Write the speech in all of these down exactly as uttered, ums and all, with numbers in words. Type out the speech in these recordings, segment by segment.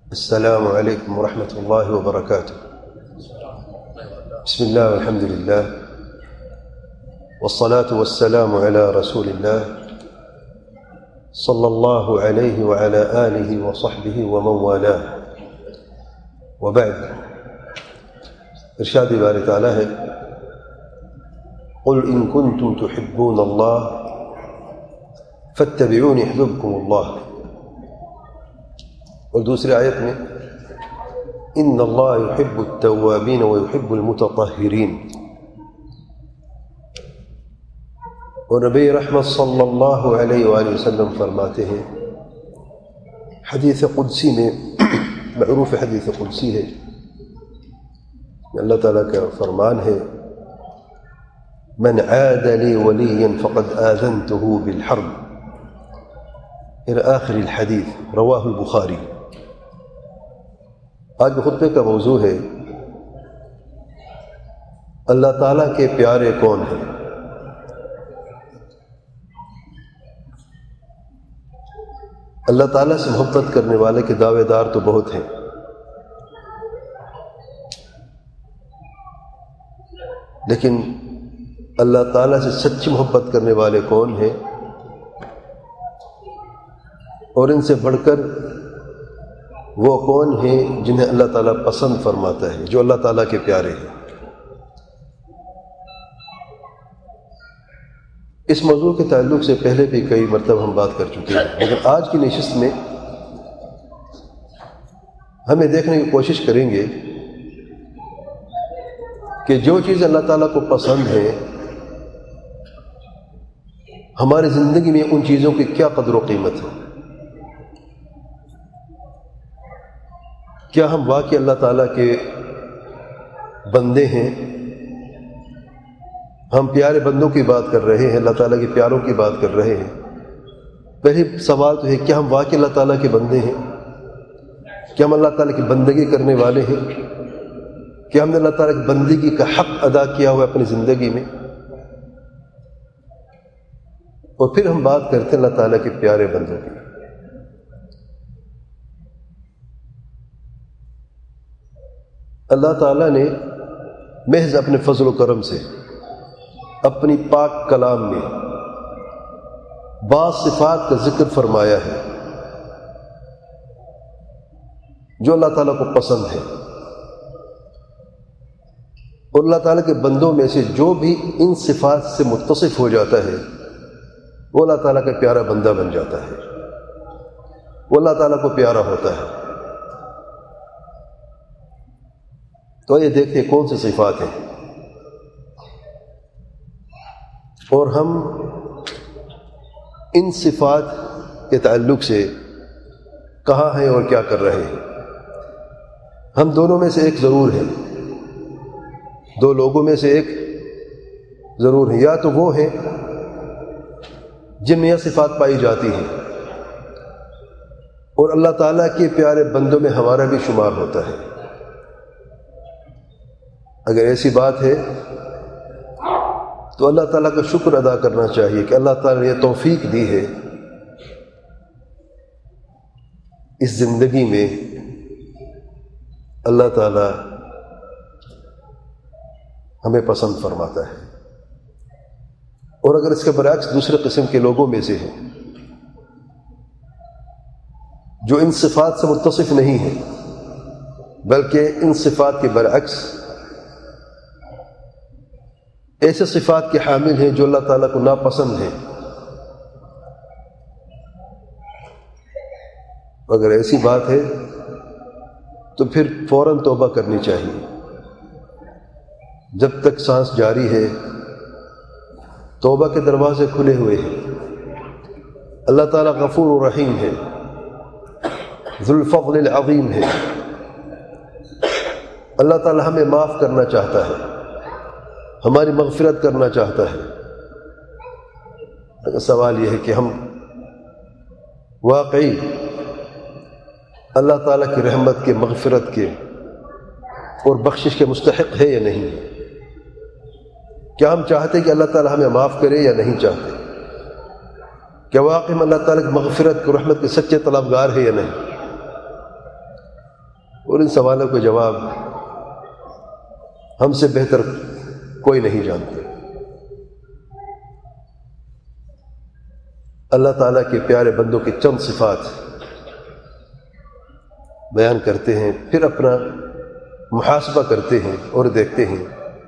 السلام عليكم ورحمة الله وبركاته. بسم الله والحمد لله والصلاة والسلام على رسول الله صلى الله عليه وعلى آله وصحبه ومن والاه. وبعد، ارشاد بارے تعالیٰ ہے قل ان كنتم تحبون الله فاتبعوني يحببكم الله. اور دوسری آیت میں ان اللہ يحب التوابین ويحب المتطہرین. اور نبی رحمت صلی اللہ علیہ وآلہ وسلم فرماتے ہیں حدیث قدسی میں، معروف حدیث قدسی ہے، اللہ تعالیٰ کا فرمان ہے من عاد لی ولیا فقد آذنته بالحرب الى آخر الحدیث، رواہ البخاری. آج کے خطبے کا موضوع ہے اللہ تعالیٰ کے پیارے کون ہیں. اللہ تعالیٰ سے محبت کرنے والے کے دعوے دار تو بہت ہیں، لیکن اللہ تعالیٰ سے سچی محبت کرنے والے کون ہیں، اور ان سے بڑھ کر وہ کون ہیں جنہیں اللہ تعالیٰ پسند فرماتا ہے، جو اللہ تعالیٰ کے پیارے ہیں. اس موضوع کے تعلق سے پہلے بھی کئی مرتبہ ہم بات کر چکے ہیں، لیکن آج کی نشست میں ہمیں دیکھنے کی کوشش کریں گے کہ جو چیز اللہ تعالیٰ کو پسند ہے ہماری زندگی میں ان چیزوں کی کیا قدر و قیمت ہے. کیا ہم واقعی اللہ تعالیٰ کے بندے ہیں؟ ہم پیارے بندوں کی بات کر رہے ہیں، اللہ تعالیٰ کے پیاروں کی بات کر رہے ہیں. پہلے سوال تو ہے کیا ہم واقعی اللہ تعالیٰ کے بندے ہیں؟ کیا ہم اللہ تعالیٰ کی بندگی کرنے والے ہیں؟ کیا ہم نے اللہ تعالیٰ کی بندگی کا حق ادا کیا ہوا اپنی زندگی میں؟ اور پھر ہم بات کرتے ہیں اللہ تعالیٰ کے پیارے بندوں کی. اللہ تعالیٰ نے محض اپنے فضل و کرم سے اپنی پاک کلام میں بعض صفات کا ذکر فرمایا ہے جو اللہ تعالیٰ کو پسند ہے، اور اللہ تعالیٰ کے بندوں میں سے جو بھی ان صفات سے متصف ہو جاتا ہے وہ اللہ تعالیٰ کا پیارا بندہ بن جاتا ہے، وہ اللہ تعالیٰ کو پیارا ہوتا ہے. تو یہ دیکھیں کون سی صفات ہیں، اور ہم ان صفات کے تعلق سے کہاں ہیں اور کیا کر رہے ہیں. ہم دونوں میں سے ایک ضرور ہے، دو لوگوں میں سے ایک ضرور ہے، یا تو وہ ہیں جن میں یہ صفات پائی جاتی ہیں اور اللہ تعالیٰ کے پیارے بندوں میں ہمارا بھی شمار ہوتا ہے. اگر ایسی بات ہے تو اللہ تعالیٰ کا شکر ادا کرنا چاہیے کہ اللہ تعالیٰ نے یہ توفیق دی ہے اس زندگی میں اللہ تعالیٰ ہمیں پسند فرماتا ہے. اور اگر اس کے برعکس دوسرے قسم کے لوگوں میں سے ہیں جو ان صفات سے متصف نہیں ہیں بلکہ ان صفات کے برعکس ایسے صفات کے حامل ہیں جو اللہ تعالیٰ کو ناپسند ہیں، اگر ایسی بات ہے تو پھر فوراً توبہ کرنی چاہیے. جب تک سانس جاری ہے توبہ کے دروازے کھلے ہوئے ہیں. اللہ تعالیٰ غفور و رحیم ہے، ذو الفضل العظیم ہے. اللہ تعالیٰ ہمیں معاف کرنا چاہتا ہے، ہماری مغفرت کرنا چاہتا ہے. سوال یہ ہے کہ ہم واقعی اللہ تعالیٰ کی رحمت کے، مغفرت کے اور بخشش کے مستحق ہے یا نہیں؟ کیا ہم چاہتے کہ اللہ تعالیٰ ہمیں معاف کرے یا نہیں چاہتے؟ کیا واقعی ہم اللہ تعالیٰ کی مغفرت اور رحمت کے سچے طلبگار ہے یا نہیں؟ اور ان سوالوں کا جواب ہم سے بہتر کوئی نہیں جانتا۔ اللہ تعالیٰ کے پیارے بندوں کی چند صفات بیان کرتے ہیں، پھر اپنا محاسبہ کرتے ہیں اور دیکھتے ہیں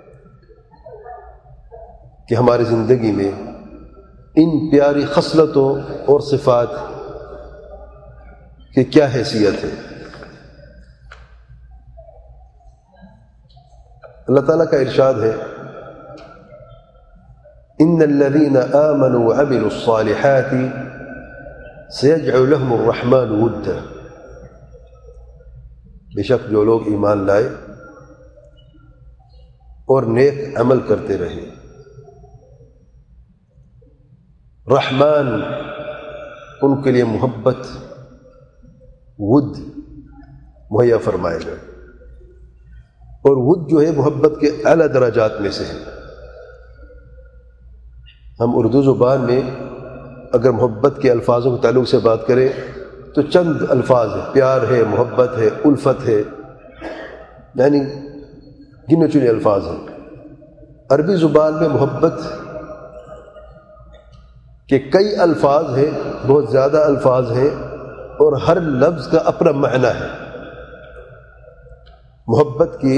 کہ ہماری زندگی میں ان پیاری خصلتوں اور صفات کی کیا حیثیت ہے۔ اللہ تعالیٰ کا ارشاد ہے ان الذين آمنوا وعملوا الصالحات سيجعل لهم الرحمن ودا، بے شک جو لوگ ایمان لائے اور نیک عمل کرتے رہے، رحمان ان کے لیے محبت ود مہیا فرمائے گا۔ اور ود جو ہے محبت کے اعلیٰ درجات میں سے ہے۔ ہم اردو زبان میں اگر محبت کے الفاظوں کے تعلق سے بات کریں تو چند الفاظ ہیں، پیار ہے، محبت ہے، الفت ہے، یعنی گنے چنے الفاظ ہیں۔ عربی زبان میں محبت کے کئی الفاظ ہیں، بہت زیادہ الفاظ ہیں، اور ہر لفظ کا اپنا معنی ہے۔ محبت کی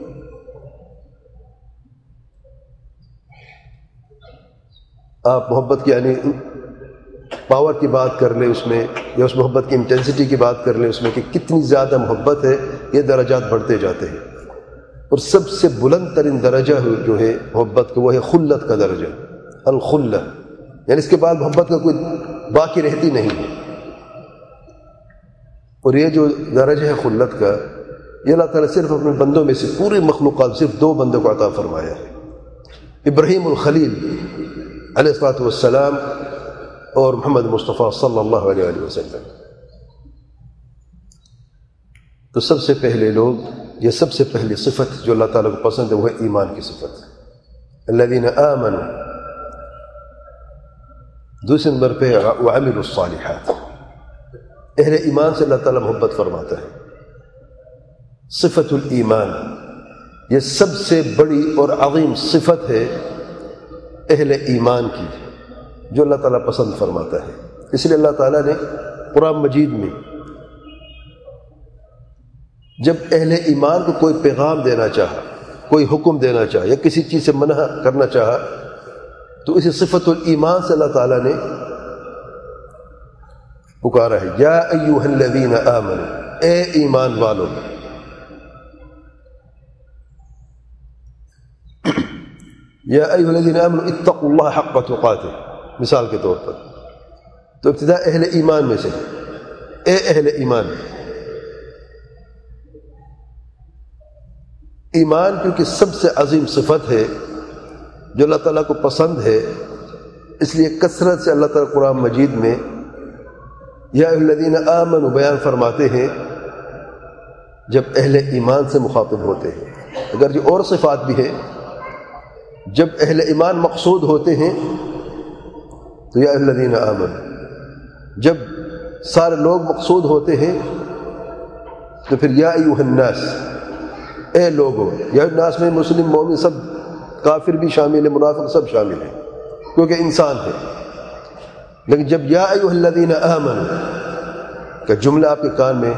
آپ محبت کی یعنی پاور کی بات کر لیں اس میں، یا اس محبت کی انٹینسٹی کی بات کر لیں اس میں کہ کتنی زیادہ محبت ہے، یہ درجات بڑھتے جاتے ہیں۔ اور سب سے بلند ترین درجہ جو ہے محبت کا وہ ہے خلت کا درجہ، الخلہ، یعنی اس کے بعد محبت کا کوئی باقی رہتی نہیں ہے۔ اور یہ جو درجہ ہے خلت کا، یہ اللہ تعالیٰ صرف اپنے بندوں میں سے پوری مخلوقات صرف دو بندوں کو عطا فرمایا ہے، ابراہیم الخلیل علیہ الصلوۃ والسلام اور محمد مصطفیٰ صلی اللہ علیہ وآلہ وسلم۔ تو سب سے پہلے لوگ، یہ سب سے پہلی صفت جو اللہ تعالیٰ کو پسند ہے وہ ہے ایمان کی صفت، الذین آمنوا۔ دوسرے نمبر پہ وعملوا الصالحات، اہل ایمان سے اللہ تعالیٰ محبت فرماتا ہے۔ صفت الایمان، یہ سب سے بڑی اور عظیم صفت ہے اہل ایمان کی جو اللہ تعالیٰ پسند فرماتا ہے۔ اس لیے اللہ تعالیٰ نے قرآن مجید میں جب اہل ایمان کو کوئی پیغام دینا چاہا، کوئی حکم دینا چاہا یا کسی چیز سے منع کرنا چاہا، تو اسی صفت الایمان سے اللہ تعالیٰ نے پکارا ہے، یا ایھا الذین آمنوا، اے ایمان والو۔ یا ایھا الذین آمنوا اتقوا اللہ حق تقاتہ، مثال کے طور پر۔ تو ابتدا اہل ایمان میں سے، اے اہل ایمان۔ ایمان کیونکہ سب سے عظیم صفت ہے جو اللہ تعالیٰ کو پسند ہے، اس لیے کثرت سے اللہ تعالیٰ قرآن مجید میں یا ایھا الذین آمنوا بیان فرماتے ہیں جب اہل ایمان سے مخاطب ہوتے ہیں۔ اگر جو اور صفات بھی ہیں، جب اہل ایمان مقصود ہوتے ہیں تو یا ایھا الذین آمنوا، جب سارے لوگ مقصود ہوتے ہیں تو پھر یا ایھا الناس، اے لوگو۔ یا الناس میں مسلم، مومن، سب، کافر بھی شامل ہے، منافق سب شامل ہیں کیونکہ انسان ہے۔ لیکن جب یا ایھا الذین آمنوا کا جملہ آپ کے کان میں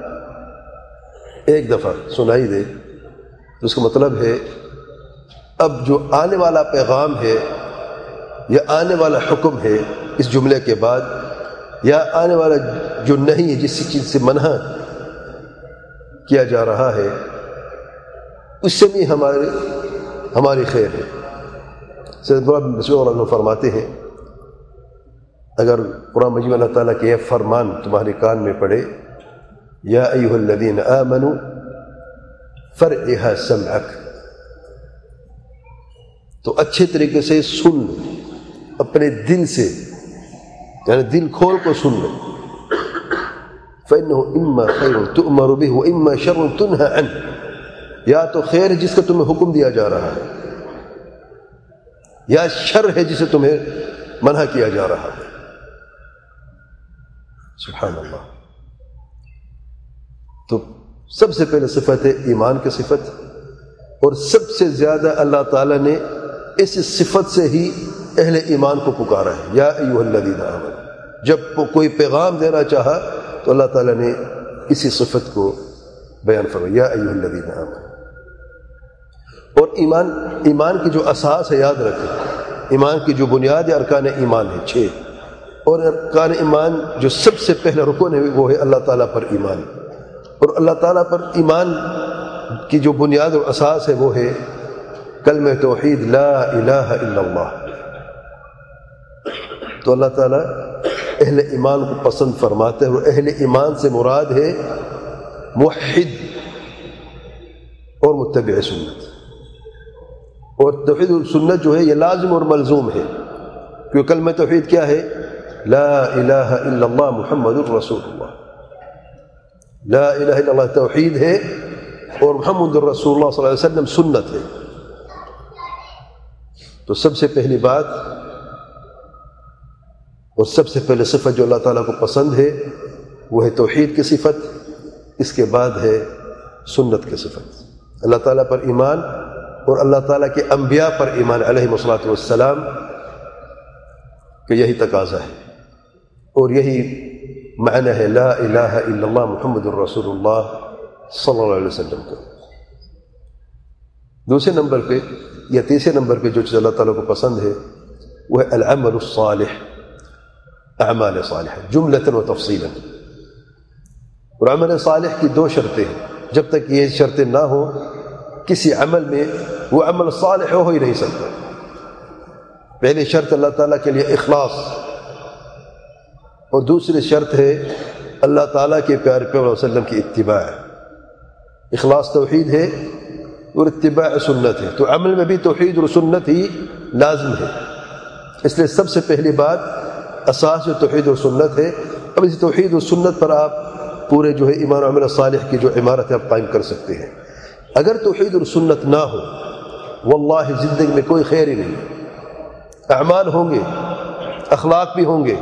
ایک دفعہ سنائی دے تو اس کا مطلب ہے اب جو آنے والا پیغام ہے یا آنے والا حکم ہے اس جملے کے بعد، یا آنے والا جو نہیں ہے، جس چیز سے منع کیا جا رہا ہے، اس سے بھی ہمارے ہماری خیر ہے۔ سید بن مسعود رضی اللہ عنہ فرماتے ہیں اگر قرآن مجید میں اللہ تعالیٰ کے یہ فرمان تمہارے کان میں پڑے، یا ایھا الذین آمنوا فرعها سمعک، تو اچھے طریقے سے سن لو، اپنے دل سے، یعنی دل کھول کو سن لو۔ فإنه إما خیر تؤمر به وإما شر تنہى عنہ، یا تو خیر ہے جس کا تمہیں حکم دیا جا رہا ہے، یا شر ہے جسے تمہیں منع کیا جا رہا ہے۔ سبحان اللہ۔ تو سب سے پہلے صفت ہے ایمان کی صفت، اور سب سے زیادہ اللہ تعالیٰ نے اس صفت سے ہی اہل ایمان کو پکارا ہے، یا ایھا الذین آمنوا۔ جب کوئی پیغام دینا چاہا تو اللہ تعالیٰ نے اسی صفت کو بیان فرمایا، یا ایھا الذین آمنوا۔ اور ایمان ایمان کی جو اساس ہے، یاد رکھیں، ایمان کی جو بنیاد ارکان ایمان ہے چھ، اور ارکان ایمان جو سب سے پہلا رکن ہے وہ ہے اللہ تعالیٰ پر ایمان، اور اللہ تعالیٰ پر ایمان کی جو بنیاد اور اساس ہے وہ ہے کلمہ توحید، لا الہ الا اللہ۔ تو اللہ تعالیٰ اہل ایمان کو پسند فرماتے ہیں، اور اہل ایمان سے مراد ہے موحد اور متبع سنت، اور توحید و سنت جو ہے یہ لازم اور ملزوم ہے، کیونکہ کلمہ توحید کیا ہے؟ لا الہ الا اللہ محمد الرسول اللہ۔ لا الہ الا اللہ توحید ہے، اور محمد الرسول اللہ صلی اللہ علیہ وسلم سنت ہے۔ تو سب سے پہلی بات اور سب سے پہلے صفت جو اللہ تعالیٰ کو پسند ہے وہ ہے توحید کی صفت، اس کے بعد ہے سنت کی صفت۔ اللہ تعالیٰ پر ایمان اور اللہ تعالیٰ کے انبیاء پر ایمان علیہم الصلاۃ والسلام کہ یہی تقاضا ہے، اور یہی معنی ہے لا الہ الا اللہ محمد الرسول اللہ صلی اللہ علیہ وسلم کا۔ دوسرے نمبر پہ یا تیسرے نمبر پہ جو چیز اللہ تعالیٰ کو پسند ہے وہ ہے العمل الصالح، اعمال صالحہ جملۃ و تفصیلا۔ اور عمل صالح کی دو شرطیں ہیں، جب تک یہ شرطیں نہ ہوں کسی عمل میں وہ عمل صالح ہو ہی نہیں سکتا۔ پہلی شرط اللہ تعالیٰ کے لیے اخلاص، اور دوسری شرط ہے اللہ تعالیٰ کے پیارے پیغمبر صلی اللہ علیہ وسلم کی اتباع۔ اخلاص توحید ہے اور اتباع سنت ہے، تو عمل میں بھی توحید اور سنت ہی لازم ہے۔ اس لیے سب سے پہلی بات اساس جو توحید اور سنت ہے، اب اس توحید اور سنت پر آپ پورے جو ہے ایمان و عمل صالح کی جو عمارت ہے آپ قائم کر سکتے ہیں۔ اگر توحید اور سنت نہ ہو واللہ زندگی میں کوئی خیر ہی نہیں۔ اعمال ہوں گے، اخلاق بھی ہوں گے،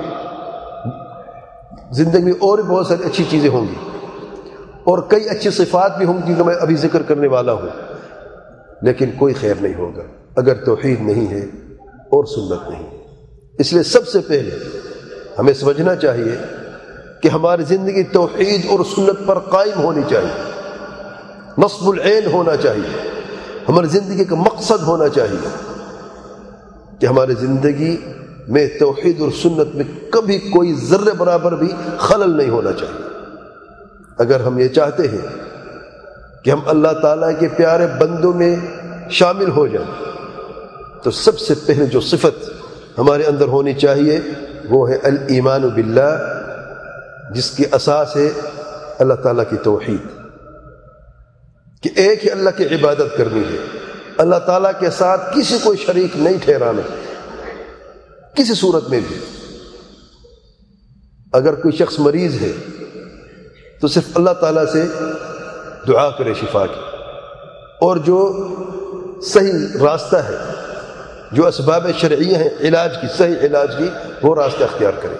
زندگی میں اور بھی بہت ساری اچھی چیزیں ہوں گی، اور کئی اچھی صفات بھی ہوں گی جو میں ابھی ذکر کرنے والا ہوں، لیکن کوئی خیر نہیں ہوگا اگر توحید نہیں ہے اور سنت نہیں ہے۔ اس لیے سب سے پہلے ہمیں سمجھنا چاہیے کہ ہماری زندگی توحید اور سنت پر قائم ہونی چاہیے، نصب العین ہونا چاہیے، ہماری زندگی کا مقصد ہونا چاہیے کہ ہماری زندگی میں توحید اور سنت میں کبھی کوئی ذرے برابر بھی خلل نہیں ہونا چاہیے۔ اگر ہم یہ چاہتے ہیں کہ ہم اللہ تعالیٰ کے پیارے بندوں میں شامل ہو جائیں تو سب سے پہلے جو صفت ہمارے اندر ہونی چاہیے وہ ہے الایمان باللہ، جس کی اساس ہے اللہ تعالیٰ کی توحید، کہ ایک ہی اللہ کی عبادت کرنی ہے، اللہ تعالیٰ کے ساتھ کسی کو شریک نہیں ٹھہرانا کسی صورت میں بھی۔ اگر کوئی شخص مریض ہے تو صرف اللہ تعالیٰ سے دعا کرے شفا کی، اور جو صحیح راستہ ہے، جو اسباب شرعیہ ہیں علاج کی، صحیح علاج کی، وہ راستہ اختیار کرے۔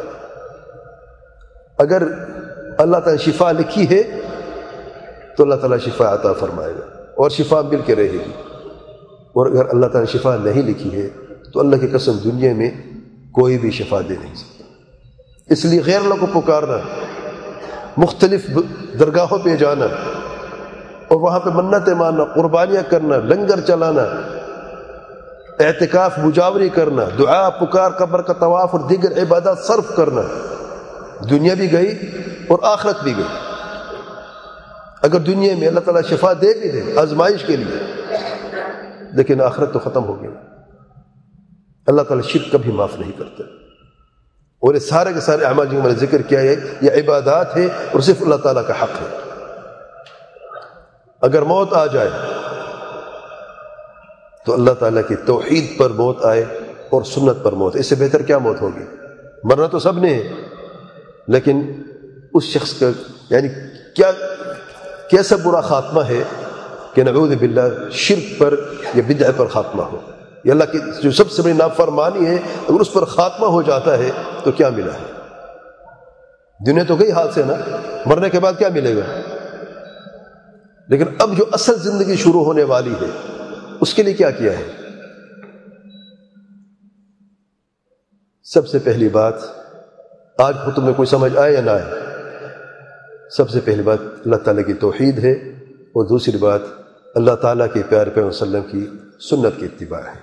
اگر اللہ تعالیٰ نے شفا لکھی ہے تو اللہ تعالیٰ شفا عطا فرمائے گا، اور شفا مل کے رہے گی، اور اگر اللہ تعالیٰ نے شفا نہیں لکھی ہے تو اللہ کی قسم دنیا میں کوئی بھی شفا دے نہیں سکتا۔ اس لیے غیر اللہ کو پکارنا، مختلف درگاہوں پہ جانا اور وہاں پہ منتیں ماننا، قربانیاں کرنا، لنگر چلانا، اعتکاف مجاوری کرنا، دعا پکار، قبر کا طواف اور دیگر عبادات صرف کرنا، دنیا بھی گئی اور آخرت بھی گئی۔ اگر دنیا میں اللہ تعالیٰ شفا دے بھی دے آزمائش کے لیے، لیکن آخرت تو ختم ہو گئی۔ اللہ تعالیٰ شرک کبھی معاف نہیں کرتا، اور یہ سارے کے سارے اعمال جو میں نے ذکر کیا ہے یہ عبادات ہے اور صرف اللہ تعالیٰ کا حق ہے۔ اگر موت آ جائے تو اللہ تعالیٰ کی توحید پر موت آئے اور سنت پر موت، اس سے بہتر کیا موت ہوگی؟ مرنا تو سب نے ہے، لیکن اس شخص کا یعنی کیا کیسا برا خاتمہ ہے کہ نعوذ باللہ شرک پر یا بدعہ پر خاتمہ ہو، یہ اللہ کی جو سب سے بڑی نافرمانی ہے، اگر اس پر خاتمہ ہو جاتا ہے تو کیا ملا ہے؟ دنیا تو گئی حال سے نا، مرنے کے بعد کیا ملے گا؟ لیکن اب جو اصل زندگی شروع ہونے والی ہے اس کے لیے کیا کیا ہے؟ سب سے پہلی بات، آج خطبے میں کوئی سمجھ آئے یا نہ آئے، سب سے پہلی بات اللہ تعالیٰ کی توحید ہے، اور دوسری بات اللہ تعالیٰ کے پیارے پیغمبر صلی اللہ علیہ وسلم کی سنت کی اتباع ہے۔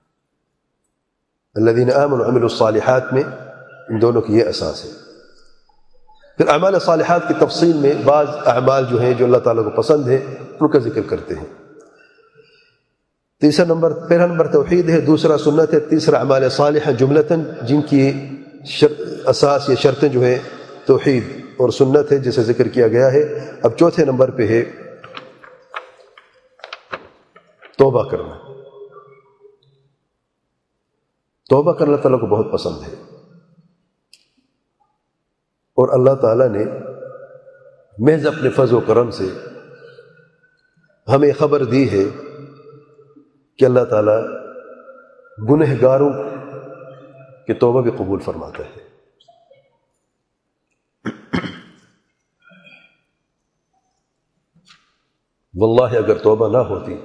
الذین آمنوا وعملوا الصالحات میں ان دونوں کی یہ اساس ہے۔ پھر اعمال صالحات کی تفصیل میں بعض اعمال جو ہیں جو اللہ تعالیٰ کو پسند ہے ان کا ذکر کرتے ہیں۔ تیسرا نمبر پہلا نمبر توحید ہے، دوسرا سنت ہے، تیسرا اعمال صالحہ جملتاً جن کی اساس یا شرطیں جو ہیں توحید اور سنت ہے جسے ذکر کیا گیا ہے۔ اب چوتھے نمبر پہ ہے توبہ کرنا۔ توبہ کرنا اللہ تعالیٰ کو بہت پسند ہے، اور اللہ تعالیٰ نے محض اپنے فضل و کرم سے ہمیں خبر دی ہے کہ اللہ تعالیٰ گنہگاروں کی توبہ بھی قبول فرماتا ہے۔ واللہ اگر توبہ نہ ہوتی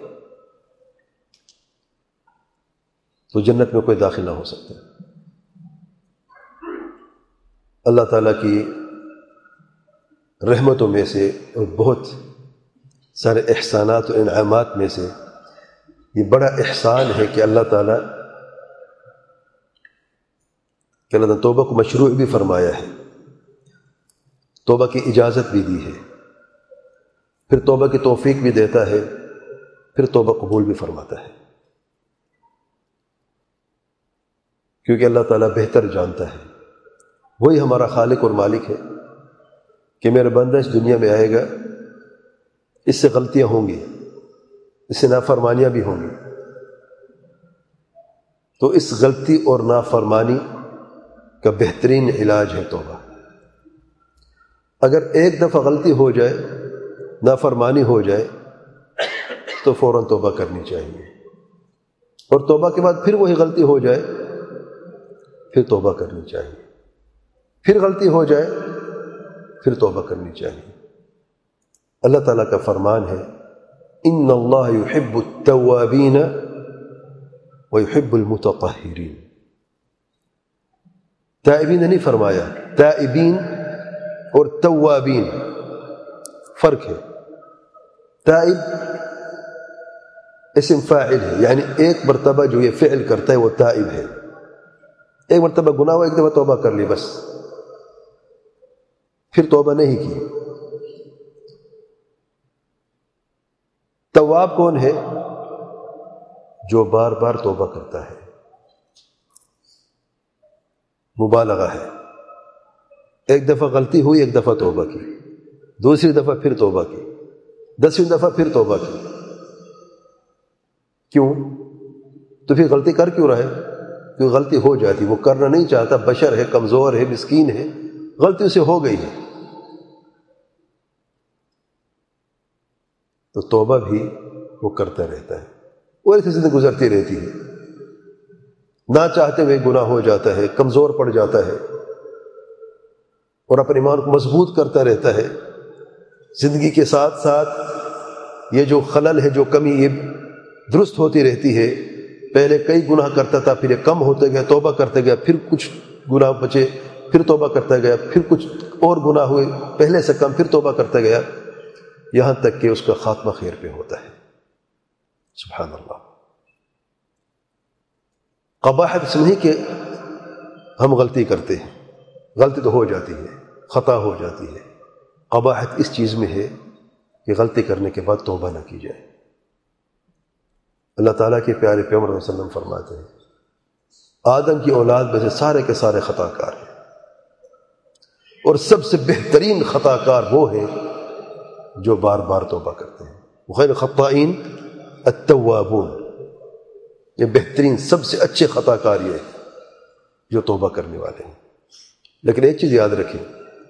تو جنت میں کوئی داخل نہ ہو سکتا۔ اللہ تعالیٰ کی رحمتوں میں سے اور بہت سارے احسانات و انعامات میں سے یہ بڑا احسان ہے کہ اللہ تعالیٰ کہ اللہ تعالیٰ توبہ کو مشروع بھی فرمایا ہے، توبہ کی اجازت بھی دی ہے، پھر توبہ کی توفیق بھی دیتا ہے، پھر توبہ قبول بھی فرماتا ہے، کیونکہ اللہ تعالیٰ بہتر جانتا ہے، وہی ہمارا خالق اور مالک ہے کہ میرا بندہ اس دنیا میں آئے گا، اس سے غلطیاں ہوں گی، اس سے نافرمانیاں بھی ہوں گی، تو اس غلطی اور نافرمانی کا بہترین علاج ہے توبہ۔ اگر ایک دفعہ غلطی ہو جائے، نافرمانی ہو جائے، تو فوراً توبہ کرنی چاہیے، اور توبہ کے بعد پھر وہی غلطی ہو جائے پھر توبہ کرنی چاہیے، پھر غلطی ہو جائے پھر توبہ کرنی چاہیے۔ اللہ تعالیٰ کا فرمان ہے ان اللہ یحب التوابین ویحب المتطہرین۔ تائبین نہیں فرمایا، تائبین اور توابین فرق ہے۔ تائب اسم فاعل ہے، یعنی ایک مرتبہ جو یہ فعل کرتا ہے وہ تائب ہے، ایک مرتبہ گناہ ہوا، ایک دفعہ توبہ کر لی بس، پھر توبہ نہیں کی۔ تواب کون ہے؟ جو بار بار توبہ کرتا ہے، مبالغہ ہے، ایک دفعہ غلطی ہوئی، ایک دفعہ توبہ کی، دوسری دفعہ پھر توبہ کی، دسویں دفعہ پھر توبہ کی۔ کیوں؟ تو پھر غلطی کر کیوں رہا ہے؟ کیونکہ غلطی ہو جاتی، وہ کرنا نہیں چاہتا، بشر ہے، کمزور ہے، مسکین ہے، غلطی اسے ہو گئی ہے، تو توبہ بھی وہ کرتا رہتا ہے، اور ایسی زندگی گزرتی رہتی ہے، نہ چاہتے ہوئے گناہ ہو جاتا ہے، کمزور پڑ جاتا ہے، اور اپنے ایمان کو مضبوط کرتا رہتا ہے۔ زندگی کے ساتھ ساتھ یہ جو خلل ہے، جو کمی، یہ درست ہوتی رہتی ہے۔ پہلے کئی گناہ کرتا تھا، پھر یہ کم ہوتے گیا، توبہ کرتے گیا، پھر کچھ گناہ بچے، پھر توبہ کرتا گیا، پھر کچھ اور گناہ ہوئے پہلے سے کم، پھر توبہ کرتا گیا، یہاں تک کہ اس کا خاتمہ خیر پہ ہوتا ہے۔ سبحان اللہ۔ قباحت اس نہیں کہ ہم غلطی کرتے ہیں، غلطی تو ہو جاتی ہے، خطا ہو جاتی ہے، قباحت اس چیز میں ہے کہ غلطی کرنے کے بعد توبہ نہ کی جائے۔ اللہ تعالیٰ کے پیارے پیغمبر صلی اللہ علیہ وسلم فرماتے ہیں آدم کی اولاد میں سے سارے کے سارے خطا کار ہیں، اور سب سے بہترین خطا کار وہ ہے جو بار بار توبہ کرتے ہیں۔ وخیر الخطائین التوابون، یہ بہترین سب سے اچھے خطا کار یہ جو توبہ کرنے والے ہیں۔ لیکن ایک چیز یاد رکھیں،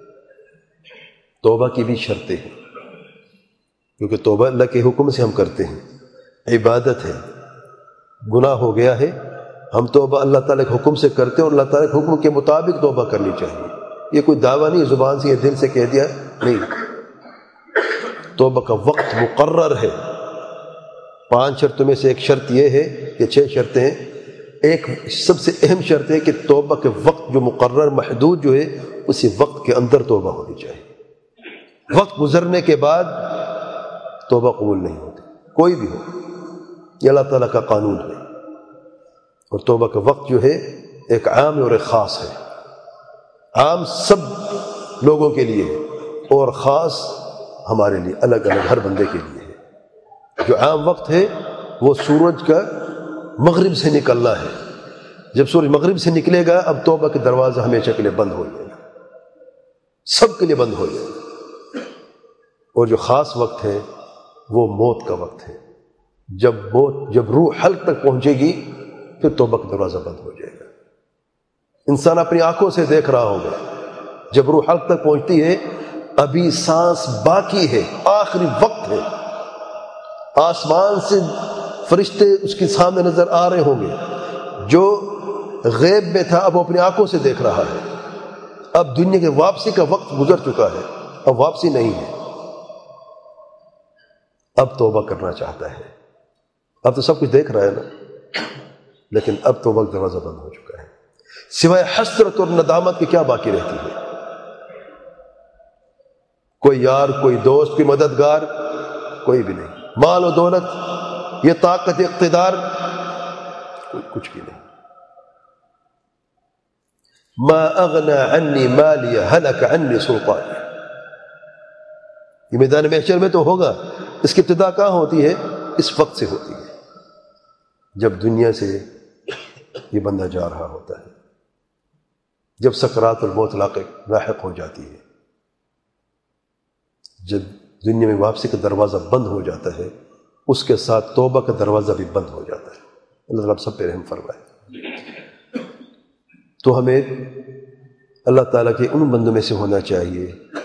توبہ کی بھی شرطیں ہیں، کیونکہ توبہ اللہ کے حکم سے ہم کرتے ہیں، عبادت ہے، گناہ ہو گیا ہے، ہم توبہ اللہ تعالیٰ کے حکم سے کرتے ہیں، اور اللہ تعالیٰ کے حکم کے مطابق توبہ کرنی چاہیے۔ یہ کوئی دعویٰ نہیں، زبان سے یا دل سے کہہ دیا نہیں، توبہ کا وقت مقرر ہے. پانچ شرطوں میں سے ایک شرط یہ ہے کہ چھ شرطیں ہیں. ایک سب سے اہم شرط ہے کہ توبہ کے وقت جو مقرر محدود جو ہے اسی وقت کے اندر توبہ ہونی چاہیے. وقت گزرنے کے بعد توبہ قبول نہیں ہوتی، کوئی بھی ہو. یہ اللہ تعالیٰ کا قانون ہے. اور توبہ کا وقت جو ہے ایک عام اور ایک خاص ہے. عام سب لوگوں کے لیے ہے اور خاص ہمارے لیے، الگ الگ ہر بندے کے لیے ہے. جو عام وقت ہے وہ سورج کا مغرب سے نکلنا ہے. جب سورج مغرب سے نکلے گا اب توبہ کے دروازہ ہمیشہ کے لیے بند ہو جائے گا، سب کے لیے بند ہو جائے گا. اور جو خاص وقت ہے وہ موت کا وقت ہے. جب موت جب روح حلق تک پہنچے گی پھر توبہ کا دروازہ بند ہو جائے گا. انسان اپنی آنکھوں سے دیکھ رہا ہوگا جب روح حلق تک پہنچتی ہے ابھی سانس باقی ہے، آخری وقت ہے. آسمان سے فرشتے اس کے سامنے نظر آ رہے ہوں گے. جو غیب میں تھا اب وہ اپنی آنکھوں سے دیکھ رہا ہے. اب دنیا کے واپسی کا وقت گزر چکا ہے، اب واپسی نہیں ہے. اب توبہ کرنا چاہتا ہے. اب تو سب کچھ دیکھ رہا ہے نا، لیکن اب توبہ کا دروازہ بند ہو چکا ہے. سوائے حسرت اور ندامت کی کیا باقی رہتی ہے؟ کوئی یار، کوئی دوست، کوئی مددگار، کوئی بھی نہیں. مال و دولت، یہ طاقت، اقتدار، کچھ بھی نہیں. ما اغنى عني مالی هلك عني سلطانی. یہ میدان محشر میں تو ہوگا. اس کی ابتدا کہاں ہوتی ہے؟ اس وقت سے ہوتی ہے جب دنیا سے یہ بندہ جا رہا ہوتا ہے، جب سکرات الموت لاحق ہو جاتی ہے، جب دنیا میں واپسی کا دروازہ بند ہو جاتا ہے اس کے ساتھ توبہ کا دروازہ بھی بند ہو جاتا ہے. اللہ تعالیٰ سب پہ رحم فرمائے. تو ہمیں اللہ تعالیٰ کے ان بندوں میں سے ہونا چاہیے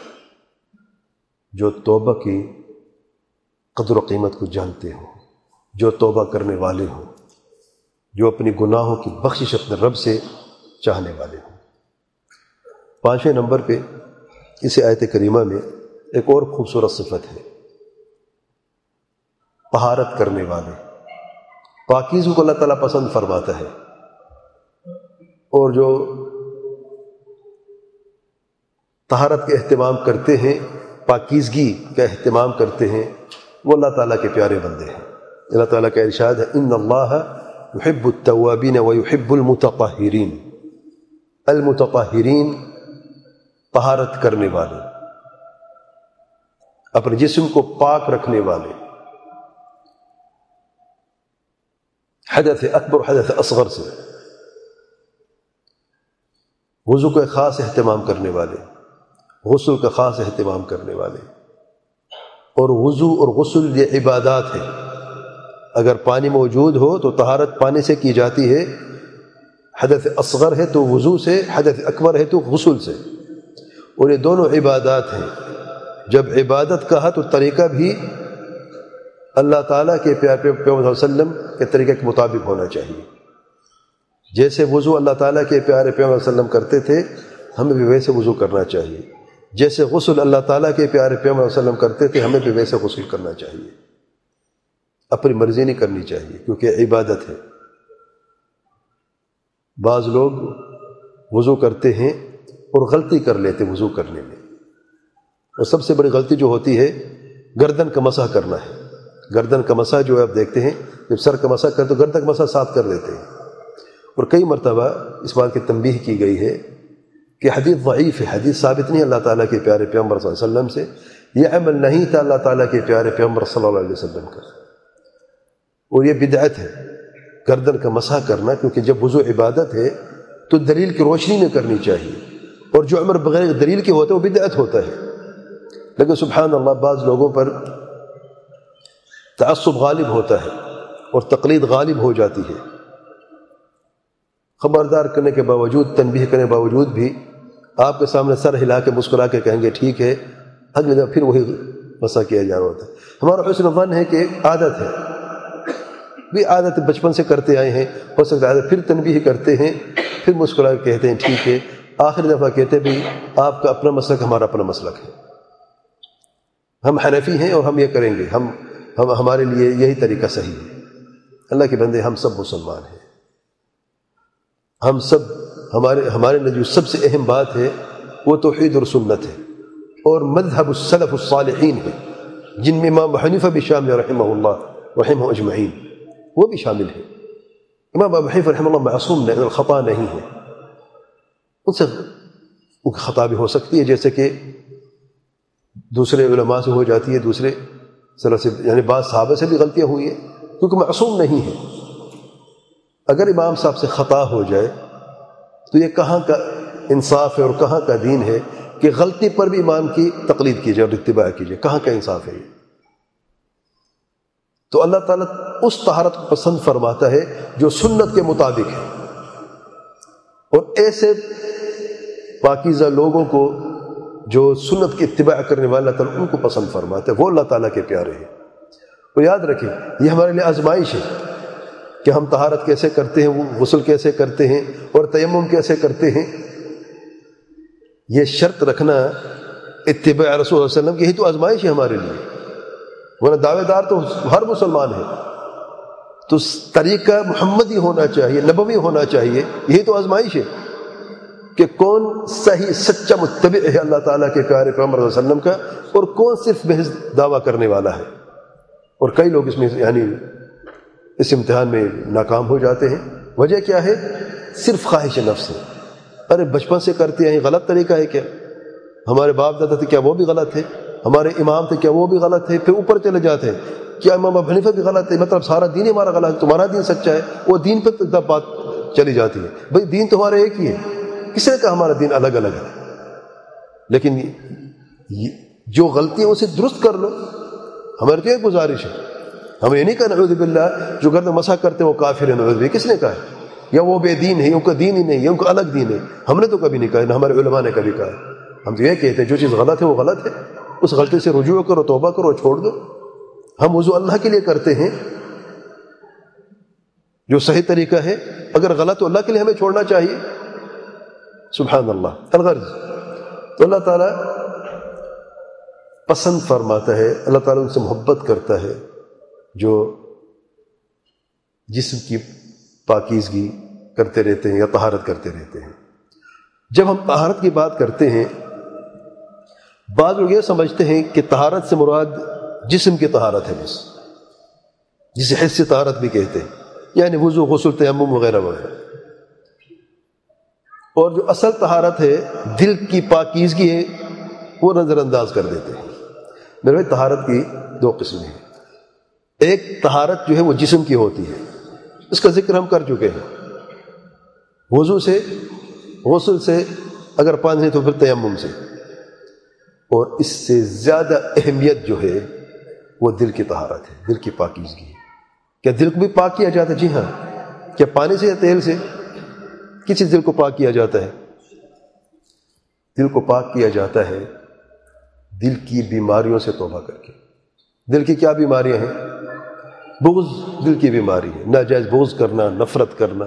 جو توبہ کی قدر و قیمت کو جانتے ہوں، جو توبہ کرنے والے ہوں، جو اپنی گناہوں کی بخشش اپنے رب سے چاہنے والے ہوں. پانچویں نمبر پہ اس آیت کریمہ میں ایک اور خوبصورت صفت ہے، طہارت کرنے والے. پاکیزوں کو اللہ تعالیٰ پسند فرماتا ہے، اور جو طہارت کا اہتمام کرتے ہیں، پاکیزگی کا اہتمام کرتے ہیں، وہ اللہ تعالیٰ کے پیارے بندے ہیں. اللہ تعالیٰ کا ارشاد ہے ان اللہ یحب التوابین ویحب المتطہرین. المتطہرین طہارت کرنے والے، اپنے جسم کو پاک رکھنے والے، حدث اکبر حدث اصغر سے، وضو کا خاص اہتمام کرنے والے، غسل کا خاص اہتمام کرنے والے. اور وضو اور غسل یہ عبادات ہے. اگر پانی موجود ہو تو طہارت پانی سے کی جاتی ہے، حدث اصغر ہے تو وضو سے، حدث اکبر ہے تو غسل سے. اور یہ دونوں عبادات ہیں. جب عبادت کہا تو طریقہ بھی اللہ تعالیٰ کے پیارے پیغمبر صلی اللہ علیہ وسلم کے طریقے کے مطابق ہونا چاہیے. جیسے وضو اللہ تعالیٰ کے پیارے پیغمبر صلی اللہ علیہ وسلم کرتے تھے ہمیں بھی ویسے وضو کرنا چاہیے. جیسے غسل اللہ تعالیٰ کے پیارے پیغمبر صلی اللہ علیہ وسلم کرتے تھے ہمیں بھی ویسے غسل کرنا چاہیے. اپنی مرضی نہیں کرنی چاہیے کیونکہ عبادت ہے. بعض لوگ وضو کرتے ہیں اور غلطی کر لیتے وضو کرنے میں، اور سب سے بڑی غلطی جو ہوتی ہے گردن کا مسح کرنا ہے. گردن کا مسح جو ہے آپ دیکھتے ہیں جب سر کا مسح کرتے تو گردن کا مسح ساتھ کر لیتے ہیں. اور کئی مرتبہ اس بات کی تنبیہ کی گئی ہے کہ حدیث ضعیف ہے، حدیث ثابت نہیں اللہ تعالیٰ کے پیارے پیغمبر صلی اللہ علیہ وسلم سے. یہ عمل نہیں تھا اللہ تعالیٰ کے پیارے پیغمبر صلی اللہ علیہ وسلم کا، اور یہ بدعت ہے گردن کا مسح کرنا. کیونکہ جب وضو عبادت ہے تو دلیل کی روشنی میں کرنی چاہیے، اور جو عمر بغیر دلیل کے ہوتا ہے وہ بدعت ہوتا ہے. لیکن سبحان اللہ بعض لوگوں پر تعصب غالب ہوتا ہے اور تقلید غالب ہو جاتی ہے. خبردار کرنے کے باوجود، تنبیہ کرنے کے باوجود بھی آپ کے سامنے سر ہلا کے مسکرا کے کہیں گے ٹھیک ہے، اگلے دن پھر وہی مسح کیا جا رہا ہوتا ہے. ہمارا حسن ظن ہے کہ عادت ہے، بھی عادت بچپن سے کرتے آئے ہیں، ہو سکتا ہے پھر تنبیہ کرتے ہیں، پھر مسکرا کے کہتے ہیں ٹھیک ہے. آخری دفعہ کہتے بھی آپ کا اپنا مسلک ہمارا اپنا مسلک ہے. ہم حنفی ہیں اور ہم یہ کریں گے، ہم ہم ہمارے لیے یہی طریقہ صحیح ہے۔ اللہ کے بندے، ہم سب مسلمان ہیں، ہم سب ہمارے ہمارے لیے جو سب سے اہم بات ہے وہ توحید اور سنت ہے، اور مذہب السلف الصالحین ہے، جن میں امام ابو حنیفہ بھی شامل رحمہ اللہ رحمہ اجمعین، وہ بھی شامل ہے۔ امام ابو حنیفہ رحمہ اللہ معصوم نہیں، خطا نہیں ہے، ان سے ان کی خطا بھی ہو سکتی ہے، جیسے کہ دوسرے علماء سے ہو جاتی ہے، دوسرے سلف سے، یعنی بعض صحابہ سے بھی غلطیاں ہوئی ہیں، کیونکہ معصوم نہیں ہے۔ اگر امام صاحب سے خطا ہو جائے تو یہ کہاں کا انصاف ہے اور کہاں کا دین ہے کہ غلطی پر بھی امام کی تقلید کی جائے اور اتباع کی جائے؟ کہاں کا انصاف ہے یہ؟ تو اللہ تعالیٰ اس طہارت کو پسند فرماتا ہے جو سنت کے مطابق ہے، اور ایسے پاکیزہ لوگوں کو جو سنت کی اتباع کرنے والا اللہ تعالیٰ ان کو پسند فرماتا ہے، وہ اللہ تعالیٰ کے پیارے ہیں۔ تو یاد رکھیں، یہ ہمارے لیے آزمائش ہے کہ ہم طہارت کیسے کرتے ہیں، وہ غسل کیسے کرتے ہیں، اور تیمم کیسے کرتے ہیں۔ یہ شرط رکھنا اتباع رسول اللہ صلی اللہ علیہ وسلم کی، یہی تو آزمائش ہے ہمارے لیے، ورنہ دعوے دار تو ہر مسلمان ہے، تو طریقہ محمدی ہونا چاہیے، نبوی ہونا چاہیے، یہی تو آزمائش ہے کہ کون صحیح سچا متبع ہے اللہ تعالیٰ کے پیارے پیغمبر صلی اللہ علیہ وسلم کا، اور کون صرف محض دعویٰ کرنے والا ہے۔ اور کئی لوگ اس میں یعنی اس امتحان میں ناکام ہو جاتے ہیں۔ وجہ کیا ہے؟ صرف خواہش نفس ہے۔ ارے بچپن سے کرتے ہیں، غلط طریقہ ہے کیا؟ ہمارے باپ دادا تھے، کیا وہ بھی غلط ہے؟ ہمارے امام تھے، کیا وہ بھی غلط ہے؟ پھر اوپر چلے جاتے ہیں، کیا امام ابو حنیفہ بھی غلط ہے؟ مطلب سارا دین ہمارا غلط ہے، تمہارا دین سچا ہے۔ وہ دین پہ تک بات چلی جاتی ہے، بھئی دین تمہارا ایک ہی ہے، کس نے کہا ہمارا دین الگ الگ ہے؟ لیکن جو غلطی ہے اسے درست کر لو۔ ہماری تو یہ گزارش ہے، ہم یہ نہیں کہا نعوذ باللہ جو گرد مسح کرتے ہیں وہ کافر ہے، نعوذ باللہ، کس نے کہا ہے؟ یا وہ بے دین ہے، ان کا دین ہی نہیں ہے، ان کا الگ دین ہے۔ ہم نے تو کبھی نہیں کہا، نہ ہمارے علماء نے کبھی کہا۔ ہم تو یہ کہتے ہیں جو چیز غلط ہے وہ غلط ہے، اس غلطی سے رجوع کرو، توبہ کرو، چھوڑ دو۔ ہم وضو اللہ کے لیے کرتے ہیں، جو صحیح طریقہ ہے، اگر غلط تو اللہ کے لیے ہمیں چھوڑنا چاہیے۔ سبحان اللہ۔ الغرض تو اللہ تعالیٰ پسند فرماتا ہے، اللہ تعالیٰ ان سے محبت کرتا ہے جو جسم کی پاکیزگی کرتے رہتے ہیں یا طہارت کرتے رہتے ہیں۔ جب ہم طہارت کی بات کرتے ہیں، بعض لوگ یہ سمجھتے ہیں کہ طہارت سے مراد جسم کی طہارت ہے بس، جسے حسی طہارت بھی کہتے ہیں، یعنی وضو، غسل، تیمم وغیرہ وغیرہ۔ اور جو اصل طہارت ہے، دل کی پاکیزگی ہے، وہ نظر انداز کر دیتے ہیں۔ میرے بھائی، طہارت کی دو قسمیں ہیں۔ ایک طہارت جو ہے وہ جسم کی ہوتی ہے، اس کا ذکر ہم کر چکے ہیں، وضو سے، غسل سے، اگر پانی نہیں تو پھر تیمم سے۔ اور اس سے زیادہ اہمیت جو ہے وہ دل کی طہارت ہے، دل کی پاکیزگی ہے۔ کیا دل کو بھی پاک کیا جاتا ہے؟ جی ہاں۔ کیا پانی سے یا تیل سے؟ کسی دل کو پاک کیا جاتا ہے؟ دل کو پاک کیا جاتا ہے دل کی بیماریوں سے توبہ کر کے۔ دل کی کیا بیماریاں ہیں؟ بغض دل کی بیماری ہے، ناجائز بغض کرنا، نفرت کرنا۔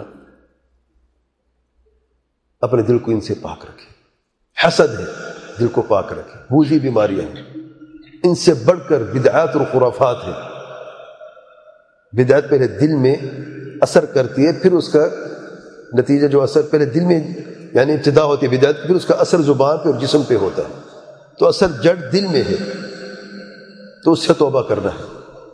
اپنے دل کو ان سے پاک رکھے۔ حسد ہے، دل کو پاک رکھے، بوجھی بیماریاں ہیں۔ ان سے بڑھ کر بدعات اور خرافات ہیں۔ بدعت پہلے دل میں اثر کرتی ہے، پھر اس کا نتیجہ جو اثر پہلے دل میں یعنی ابتدا ہوتی ہے بدعت، پھر اس کا اثر زبان پہ اور جسم پہ ہوتا ہے۔ تو اثر جڑ دل میں ہے، تو اس سے توبہ کرنا ہے۔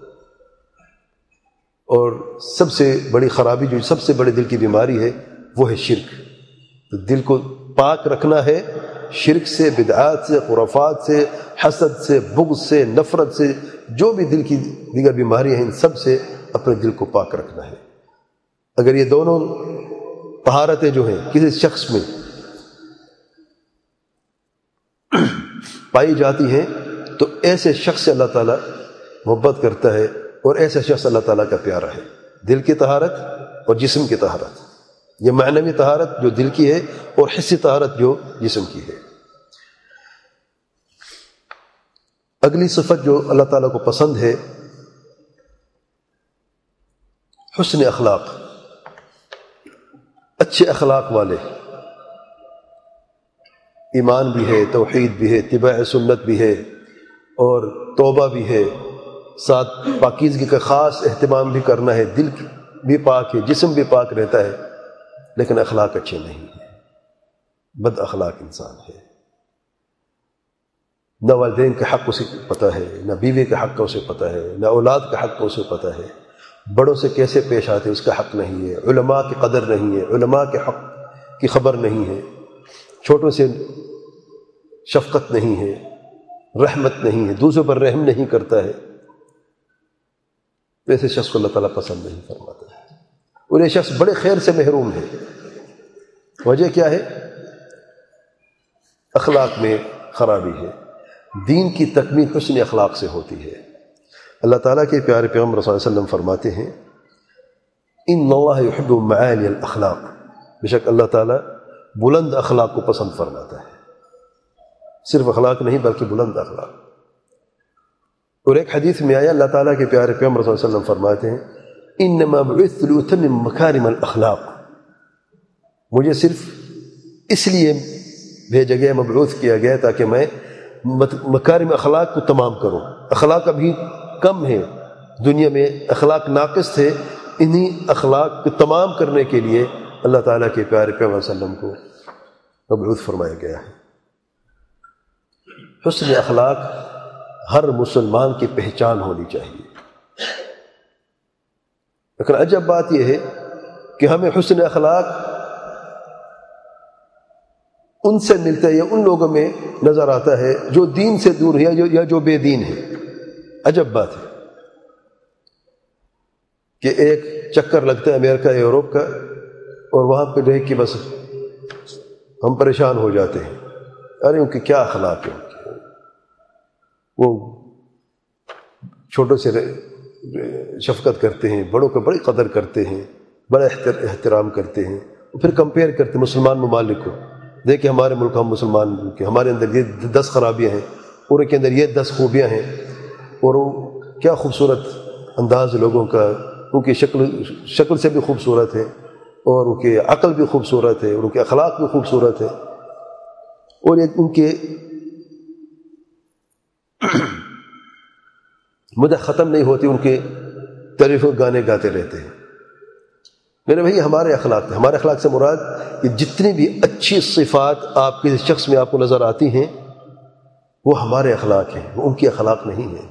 اور سب سے بڑی خرابی جو سب سے بڑی دل کی بیماری ہے وہ ہے شرک۔ تو دل کو پاک رکھنا ہے شرک سے، بدعات سے، خرافات سے، حسد سے، بغض سے، نفرت سے، جو بھی دل کی دیگر بیماریاں ہیں، ان سب سے اپنے دل کو پاک رکھنا ہے۔ اگر یہ دونوں طہارتیں جو ہیں کسی شخص میں پائی جاتی ہیں تو ایسے شخص سے اللہ تعالیٰ محبت کرتا ہے، اور ایسا شخص اللہ تعالیٰ کا پیارا ہے۔ دل کی طہارت اور جسم کی طہارت، یہ معنوی طہارت جو دل کی ہے، اور حسی طہارت جو جسم کی ہے۔ اگلی صفت جو اللہ تعالیٰ کو پسند ہے، حسن اخلاق، اچھے اخلاق والے۔ ایمان بھی ہے، توحید بھی ہے، اتباع سنت بھی ہے، اور توبہ بھی ہے، ساتھ پاکیزگی کا خاص اہتمام بھی کرنا ہے، دل بھی پاک ہے، جسم بھی پاک رہتا ہے، لیکن اخلاق اچھے نہیں ہیں، بد اخلاق انسان ہے، نہ والدین کا حق اسے پتہ ہے، نہ بیوی کا حق کا اسے پتہ ہے، نہ اولاد کا حق کا اسے پتہ ہے، بڑوں سے کیسے پیش آتے اس کا حق نہیں ہے، علماء کی قدر نہیں ہے، علماء کے حق کی خبر نہیں ہے، چھوٹوں سے شفقت نہیں ہے، رحمت نہیں ہے، دوسروں پر رحم نہیں کرتا ہے، ایسے شخص کو اللہ تعالیٰ پسند نہیں فرماتا ہے، اور یہ شخص بڑے خیر سے محروم ہے۔ وجہ کیا ہے؟ اخلاق میں خرابی ہے۔ دین کی تکمیل حسن اخلاق سے ہوتی ہے۔ اللہ تعالیٰ کے پیارے پیغمبر صلی اللہ علیہ وسلم فرماتے ہیں ان اللہ یحب معالی الاخلاق، بے شک اللہ تعالیٰ بلند اخلاق کو پسند فرماتا ہے، صرف اخلاق نہیں بلکہ بلند اخلاق۔ اور ایک حدیث میں آیا اللہ تعالیٰ کے پیارے پیغمبر صلی اللہ علیہ وسلم فرماتے ہیں انما بعثت لاتمم مکارم الاخلاق، مجھے صرف اس لیے بھیجا گیا، مبعوث کیا گیا تاکہ میں مکارم اخلاق کو تمام کروں۔ اخلاق ابھی کم ہے دنیا میں، اخلاق ناقص تھے، انہی اخلاق کو تمام کرنے کے لیے اللہ تعالیٰ کے پیارے پیغمبر صلی اللہ علیہ وسلم کو مبعوث فرمایا گیا ہے۔ حسن اخلاق ہر مسلمان کی پہچان ہونی چاہیے، لیکن عجب بات یہ ہے کہ ہمیں حسن اخلاق ان سے ملتا ہے یا ان لوگوں میں نظر آتا ہے جو دین سے دور ہے یا جو بے دین ہے۔ عجب بات ہے کہ ایک چکر لگتا ہے امریکہ یا یورپ کا، اور وہاں پہ دیکھ کے بس ہم پریشان ہو جاتے ہیں، ارے ان کی کیا اخلاق ہے، وہ چھوٹوں سے شفقت کرتے ہیں، بڑوں کو بڑی قدر کرتے ہیں، بڑا احترام کرتے ہیں، پھر کمپیئر کرتے ہیں مسلمان ممالک کو، دیکھیں ہمارے ملک ہم مسلمان کے ہمارے اندر یہ دس خرابیاں ہیں اور ان کے اندر یہ دس خوبیاں ہیں، اور وہ کیا خوبصورت انداز لوگوں کا، ان کی شکل شکل سے بھی خوبصورت ہے، اور ان کی عقل بھی خوبصورت ہے، اور ان کے اخلاق بھی خوبصورت ہے، اور ایک ان کے مدح ختم نہیں ہوتی، ان کے تعریف گانے گاتے رہتے ہیں۔ میرے بھائی ہمارے اخلاق تھے، ہمارے اخلاق سے مراد کہ جتنی بھی اچھی صفات آپ کے شخص میں آپ کو نظر آتی ہیں وہ ہمارے اخلاق ہیں، وہ ان کی اخلاق نہیں ہیں۔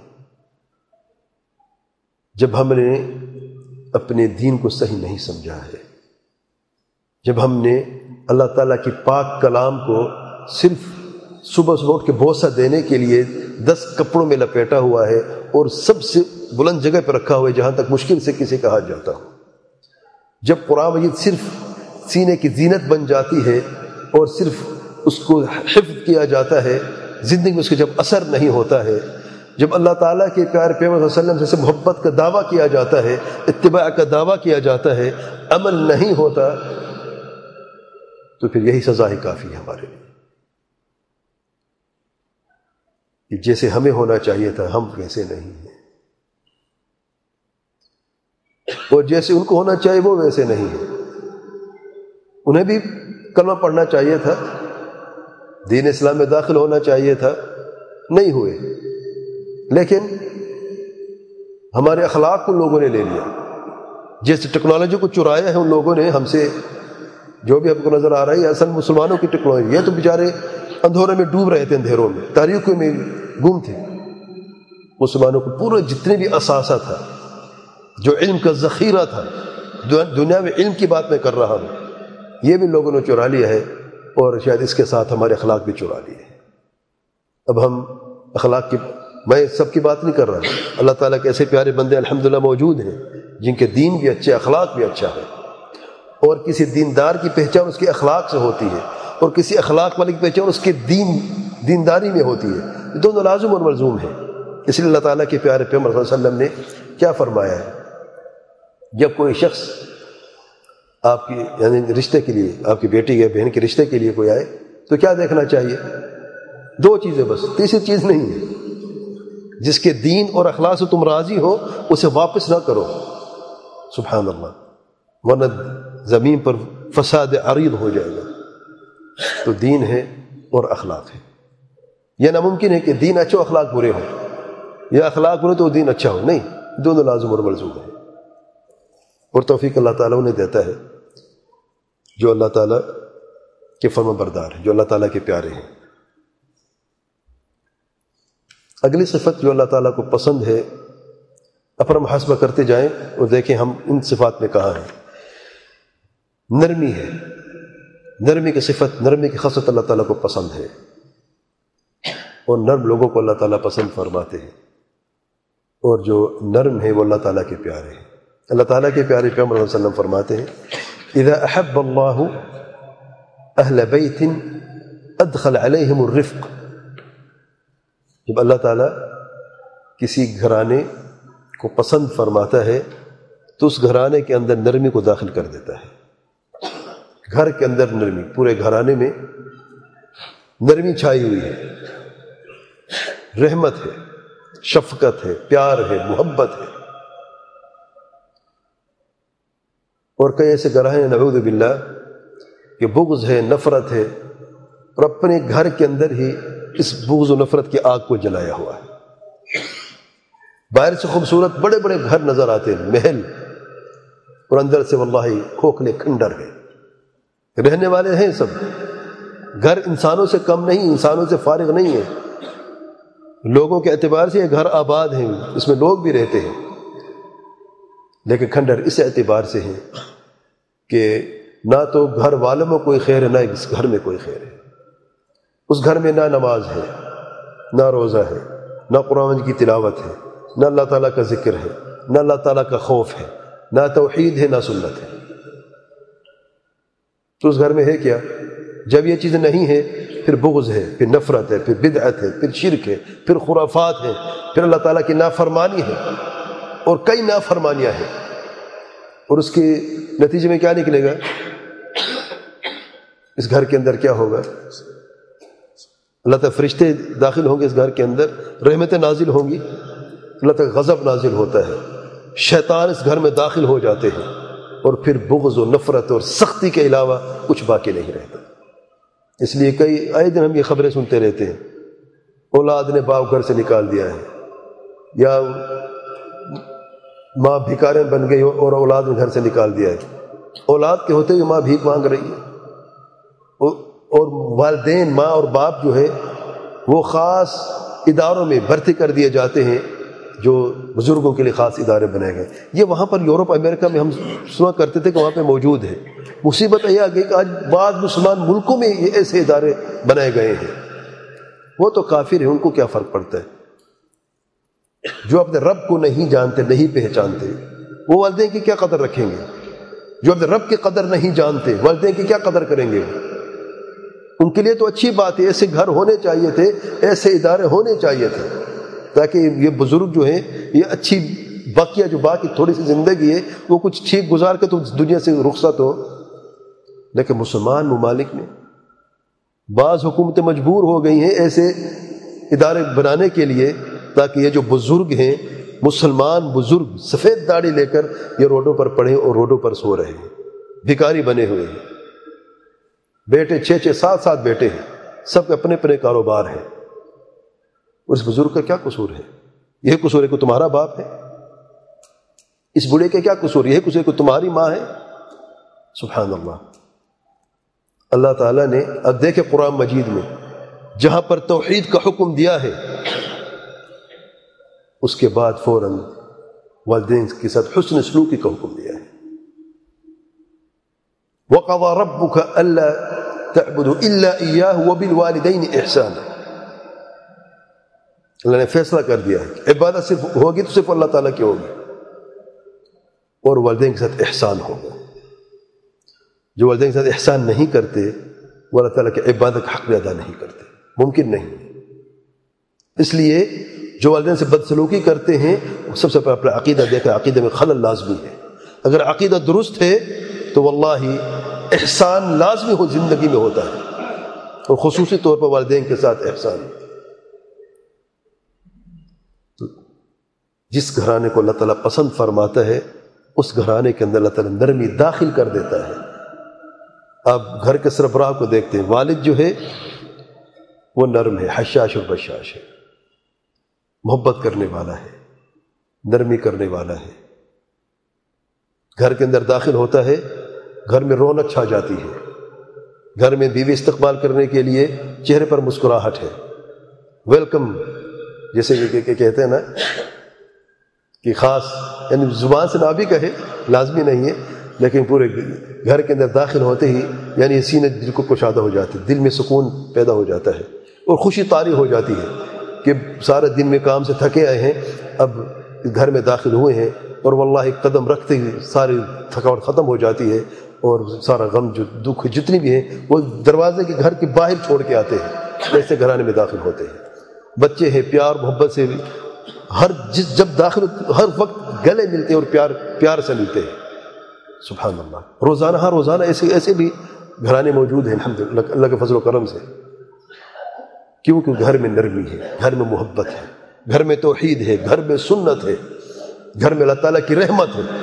جب ہم نے اپنے دین کو صحیح نہیں سمجھا ہے، جب ہم نے اللہ تعالیٰ کی پاک کلام کو صرف صبح صبح اٹھ کے بوسہ دینے کے لیے دس کپڑوں میں لپیٹا ہوا ہے اور سب سے بلند جگہ پہ رکھا ہوا ہے جہاں تک مشکل سے کسی کا ہاتھ جاتا ہو، جب قرآن مجید صرف سینے کی زینت بن جاتی ہے اور صرف اس کو حفظ کیا جاتا ہے، زندگی میں اس کا جب اثر نہیں ہوتا ہے، جب اللہ تعالیٰ کے پیارے پیغمبر صلی اللہ علیہ وسلم سے محبت کا دعویٰ کیا جاتا ہے، اتباع کا دعویٰ کیا جاتا ہے، عمل نہیں ہوتا، تو پھر یہی سزا ہی کافی ہے ہمارے لیے کہ جیسے ہمیں ہونا چاہیے تھا ہم ویسے نہیں ہیں، اور جیسے ان کو ہونا چاہیے وہ ویسے نہیں ہیں۔ انہیں بھی کلمہ پڑھنا چاہیے تھا، دین اسلام میں داخل ہونا چاہیے تھا، نہیں ہوئے، لیکن ہمارے اخلاق کو لوگوں نے لے لیا، جیسے ٹیکنالوجی کو چرایا ہے ان لوگوں نے ہم سے، جو بھی آپ کو نظر آ رہا ہے اصل مسلمانوں کی ٹیکنالوجی، یہ تو بیچارے اندھورے میں ڈوب رہے تھے، اندھیروں میں تاریکیوں میں گم تھے۔ مسلمانوں کو پورا جتنے بھی اثاثہ تھا، جو علم کا ذخیرہ تھا، دنیا میں علم کی بات میں کر رہا ہوں، یہ بھی لوگوں نے چرا لیا ہے، اور شاید اس کے ساتھ ہمارے اخلاق بھی چرا لیے ہیں۔ اب ہم اخلاق کی، میں سب کی بات نہیں کر رہا، اللہ تعالیٰ کے ایسے پیارے بندے الحمدللہ موجود ہیں جن کے دین بھی اچھے، اخلاق بھی اچھا ہے، اور کسی دیندار کی پہچان اس کے اخلاق سے ہوتی ہے، اور کسی اخلاق والے کی پہچان اس کے دین دینداری میں ہوتی ہے، یہ دونوں لازم اور ملزوم ہیں۔ اس لیے اللہ تعالیٰ کے پیارے پیغمبر صلی اللہ علیہ وسلم نے کیا فرمایا ہے، جب کوئی شخص آپ کی یعنی رشتے کے لیے، آپ کی بیٹی یا بہن کے رشتے کے لیے کوئی آئے تو کیا دیکھنا چاہیے؟ دو چیزیں بس، تیسری چیز نہیں ہے۔ جس کے دین اور اخلاق سے تم راضی ہو اسے واپس نہ کرو، سبحان اللہ، ورنہ زمین پر فساد عریض ہو جائے گا۔ تو دین ہے اور اخلاق ہے، یہ ناممکن ہے کہ دین اچھا ہو اخلاق برے ہوں، یا اخلاق برے تو دین اچھا ہو، نہیں، دونوں لازم اور ملزوم ہیں۔ اور توفیق اللہ تعالیٰ انہیں دیتا ہے جو اللہ تعالیٰ کے فرما بردار ہیں، جو اللہ تعالیٰ کے پیارے ہیں۔ اگلی صفت جو اللہ تعالیٰ کو پسند ہے، اپنا محاسبہ کرتے جائیں اور دیکھیں ہم ان صفات میں کہاں ہیں۔ نرمی ہے، نرمی کی صفت، نرمی کی خصلت اللہ تعالیٰ کو پسند ہے، اور نرم لوگوں کو اللہ تعالیٰ پسند فرماتے ہیں، اور جو نرم ہے وہ اللہ تعالیٰ کے پیارے ہیں۔ اللہ تعالیٰ کے پیارے پیغمبر صلی اللہ علیہ وسلم فرماتے ہیں اذا احب اللہ اہل بیت ادخل علیہم الرفق، جب اللہ تعالیٰ کسی گھرانے کو پسند فرماتا ہے تو اس گھرانے کے اندر نرمی کو داخل کر دیتا ہے۔ گھر کے اندر نرمی، پورے گھرانے میں نرمی چھائی ہوئی ہے، رحمت ہے، شفقت ہے، پیار ہے، محبت ہے۔ اور کئی ایسے گھرانے نعوذ باللہ کہ بغض ہے، نفرت ہے، اور اپنے گھر کے اندر ہی اس بغض و نفرت کی آگ کو جلایا ہوا ہے۔ باہر سے خوبصورت بڑے بڑے گھر نظر آتے ہیں، محل، اور اندر سے واللہ کھوکھلے کھنڈر ہیں، رہنے والے ہیں سب۔ گھر انسانوں سے کم نہیں، انسانوں سے فارغ نہیں ہے، لوگوں کے اعتبار سے یہ گھر آباد ہیں، اس میں لوگ بھی رہتے ہیں، لیکن کھنڈر اس اعتبار سے ہیں کہ نہ تو گھر والوں میں کوئی خیر ہے، نہ اس گھر میں کوئی خیر ہے۔ اس گھر میں نہ نماز ہے، نہ روزہ ہے، نہ قرآن کی تلاوت ہے، نہ اللہ تعالیٰ کا ذکر ہے، نہ اللہ تعالیٰ کا خوف ہے، نہ توحید ہے، نہ سنت ہے۔ تو اس گھر میں ہے کیا؟ جب یہ چیز نہیں ہے پھر بغض ہے، پھر نفرت ہے، پھر بدعت ہے، پھر شرک ہے، پھر خرافات ہیں، پھر اللہ تعالیٰ کی نافرمانی ہے، اور کئی نافرمانیاں ہیں۔ اور اس کے نتیجے میں کیا نکلے گا؟ اس گھر کے اندر کیا ہوگا؟ اللہ تعالیٰ فرشتے داخل ہوں گے اس گھر کے اندر، رحمتیں نازل ہوں گی، اللہ تعالیٰ غضب نازل ہوتا ہے، شیطان اس گھر میں داخل ہو جاتے ہیں، اور پھر بغض و نفرت اور سختی کے علاوہ کچھ باقی نہیں رہتا۔ اس لیے کئی آئے دن ہم یہ خبریں سنتے رہتے ہیں، اولاد نے باپ گھر سے نکال دیا ہے، یا ماں بھکارن بن گئی اور اولاد نے گھر سے نکال دیا ہے۔ اولاد کے ہوتے ہوئے ماں بھیک مانگ رہی ہے، اور والدین، ماں اور باپ جو ہے وہ خاص اداروں میں بھرتی کر دیے جاتے ہیں، جو بزرگوں کے لیے خاص ادارے بنائے گئے۔ یہ وہاں پر یورپ امریکہ میں ہم سنا کرتے تھے کہ وہاں پہ موجود ہے۔ مصیبت یہ آ گئی کہ آج بعض مسلمان ملکوں میں یہ ایسے ادارے بنائے گئے ہیں۔ وہ تو کافر ہیں، ان کو کیا فرق پڑتا ہے؟ جو اپنے رب کو نہیں جانتے، نہیں پہچانتے، وہ والدین کی کیا قدر رکھیں گے؟ جو اپنے رب کی قدر نہیں جانتے، والدین کی کیا قدر کریں گے؟ ان کے لیے تو اچھی بات ہے، ایسے گھر ہونے چاہیے تھے، ایسے ادارے ہونے چاہیے تھے، تاکہ یہ بزرگ جو ہیں یہ اچھی باقیہ جو باقی تھوڑی سی زندگی ہے وہ کچھ ٹھیک گزار کے تو دنیا سے رخصت ہو۔ لیکن مسلمان ممالک میں بعض حکومتیں مجبور ہو گئی ہیں ایسے ادارے بنانے کے لیے تاکہ یہ جو بزرگ ہیں، مسلمان بزرگ سفید داڑھی لے کر یہ روڈوں پر پڑے اور روڈوں پر سو رہے ہیں، بھکاری بنے ہوئے ہیں، بیٹے چھ چھ سات سات بیٹے ہیں، سب کے اپنے اپنے کاروبار ہیں۔ اس بزرگ کا کیا قصور ہے؟ یہ قصور ہے کہ تمہارا باپ ہے؟ اس بوڑھے کا کیا قصور؟ یہ قصور ہے کہ تمہاری ماں ہے؟ سبحان اللہ۔ اللہ تعالیٰ نے اب دیکھے قرآن مجید میں جہاں پر توحید کا حکم دیا ہے، اس کے بعد فوراً والدین کے ساتھ حسن سلوکی کا حکم دیا ہے۔ وَقَضَى رَبُّكَ أَلَّا تَعْبُدُوا إِلَّا إِيَّاهُ وَبِالْوَالِدَيْنِ إِحْسَانًا۔ اللہ نے فیصلہ کر دیا ہے کہ عبادت صرف ہوگی تو صرف اللہ تعالیٰ کی ہوگی، اور والدین کے ساتھ احسان ہوگا۔ جو والدین کے ساتھ احسان نہیں کرتے وہ اللہ تعالیٰ کی عبادت کا حق بھی ادا نہیں کرتے، ممکن نہیں۔ اس لیے جو والدین سے بدسلوکی کرتے ہیں سب سے پہلے اپنا عقیدہ دیکھا، عقیدے میں خلل لازمی ہے۔ اگر عقیدہ درست ہے تو واللہ احسان لازمی ہو زندگی میں ہوتا ہے، اور خصوصی طور پر والدین کے ساتھ احسان۔ جس گھرانے کو اللہ تعالیٰ پسند فرماتا ہے اس گھرانے کے اندر اللہ تعالیٰ نرمی داخل کر دیتا ہے۔ آپ گھر کے سربراہ کو دیکھتے ہیں، والد جو ہے وہ نرم ہے، حشاش اور بشاش ہے، محبت کرنے والا ہے، نرمی کرنے والا ہے. گھر کے اندر داخل ہوتا ہے، گھر میں رونق چھا جاتی ہے، گھر میں بیوی استقبال کرنے کے لیے چہرے پر مسکراہٹ ہے، ویلکم جیسے کہ کہتے ہیں نا کہ خاص، یعنی زبان سے نہ بھی کہے، لازمی نہیں ہے، لیکن پورے گھر کے اندر داخل ہوتے ہی یعنی سینے دل کو کشادہ ہو جاتے، دل میں سکون پیدا ہو جاتا ہے اور خوشی طاری ہو جاتی ہے کہ سارے دن میں کام سے تھکے آئے ہیں، اب گھر میں داخل ہوئے ہیں اور واللہ قدم رکھتے ہی ساری تھکاوٹ ختم ہو جاتی ہے اور سارا غم جو دکھ جتنی بھی ہیں وہ دروازے کے گھر کے باہر چھوڑ کے آتے ہیں، ایسے گھرانے میں داخل ہوتے ہیں. بچے ہیں، پیار محبت سے ہر جس جب داخل ہر وقت گلے ملتے ہیں اور پیار پیار سے ملتے ہیں. سبحان اللہ. روزانہ ہاں روزانہ ایسے ایسے بھی گھرانے موجود ہیں الحمدللہ اللہ کے فضل و کرم سے، کیونکہ گھر میں نرمی ہے، گھر میں محبت ہے، گھر میں توحید ہے، گھر میں سنت ہے، گھر میں اللہ تعالیٰ کی رحمت ہے،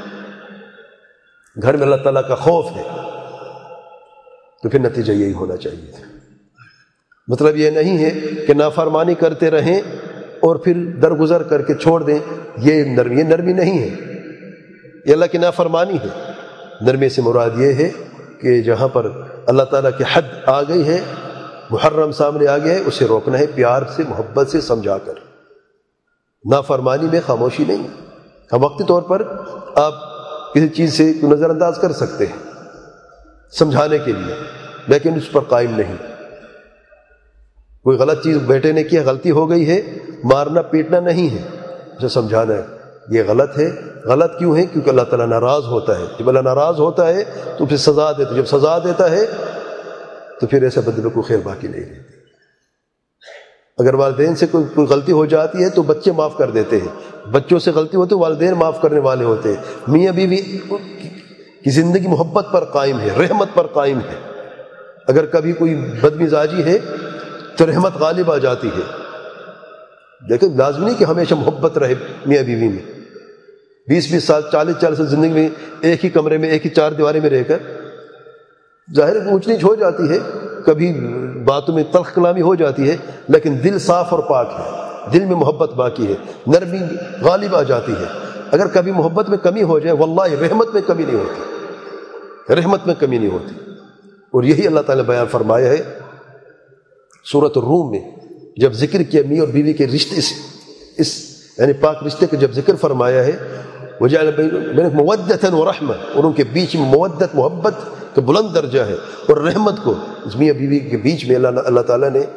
گھر میں اللہ تعالیٰ کا خوف ہے. تو پھر نتیجہ یہی ہونا چاہیے تھا. مطلب یہ نہیں ہے کہ نافرمانی کرتے رہیں اور پھر درگزر کر کے چھوڑ دیں، یہ نرمی یہ نرمی نہیں ہے، یہ اللہ کی نافرمانی ہے. نرمی سے مراد یہ ہے کہ جہاں پر اللہ تعالیٰ کی حد آ گئی ہے، محرم سامنے آ گیا ہے، اسے روکنا ہے پیار سے محبت سے سمجھا کر. نافرمانی میں خاموشی نہیں. ہم وقتی طور پر آپ کسی چیز سے نظر انداز کر سکتے ہیں سمجھانے کے لیے، لیکن اس پر قائم نہیں. کوئی غلط چیز بیٹے نے کیا، غلطی ہو گئی ہے، مارنا پیٹنا نہیں ہے، اسے سمجھانا ہے یہ غلط ہے. غلط کیوں ہے؟ کیونکہ اللہ تعالیٰ ناراض ہوتا ہے. جب اللہ ناراض ہوتا ہے تو پھر سزا دیتا ہے، جب سزا دیتا ہے تو پھر ایسے بدلے کو خیر باقی نہیں رہتی. اگر والدین سے کوئی کوئی غلطی ہو جاتی ہے تو بچے معاف کر دیتے ہیں، بچوں سے غلطی ہوتی ہے والدین معاف کرنے والے ہوتے ہیں. میاں بیوی کی زندگی محبت پر قائم ہے، رحمت پر قائم ہے. اگر کبھی کوئی بدمزاجی ہے تو رحمت غالب آ جاتی ہے. لیکن لازمی نہیں کہ ہمیشہ محبت رہے میاں بیوی میں. بیس بیس سال چالیس چالیس سال زندگی میں ایک ہی کمرے میں ایک ہی چار دیواری میں رہ کر ظاہر اونچ نیچ ہو جاتی ہے، کبھی باتوں میں تلخ کلامی ہو جاتی ہے، لیکن دل صاف اور پاک ہے، دل میں محبت باقی ہے، نرمی غالب آ جاتی ہے. اگر کبھی محبت میں کمی ہو جائے واللہ رحمت میں کمی نہیں ہوتی، رحمت میں کمی نہیں ہوتی. اور یہی اللہ تعالیٰ نے بیان فرمایا ہے سورۃ الروم میں، جب ذکر کیا میاں اور بیوی کے رشتے، اس, اس یعنی پاک رشتے کا جب ذکر فرمایا ہے، وجعل بینکم مودۃ ورحمہ، اور ان کے بیچ میں مودت محبت کا بلند درجہ ہے، اور رحمت کو اس میاں بیوی کے بیچ میں اللہ اللہ تعالیٰ نے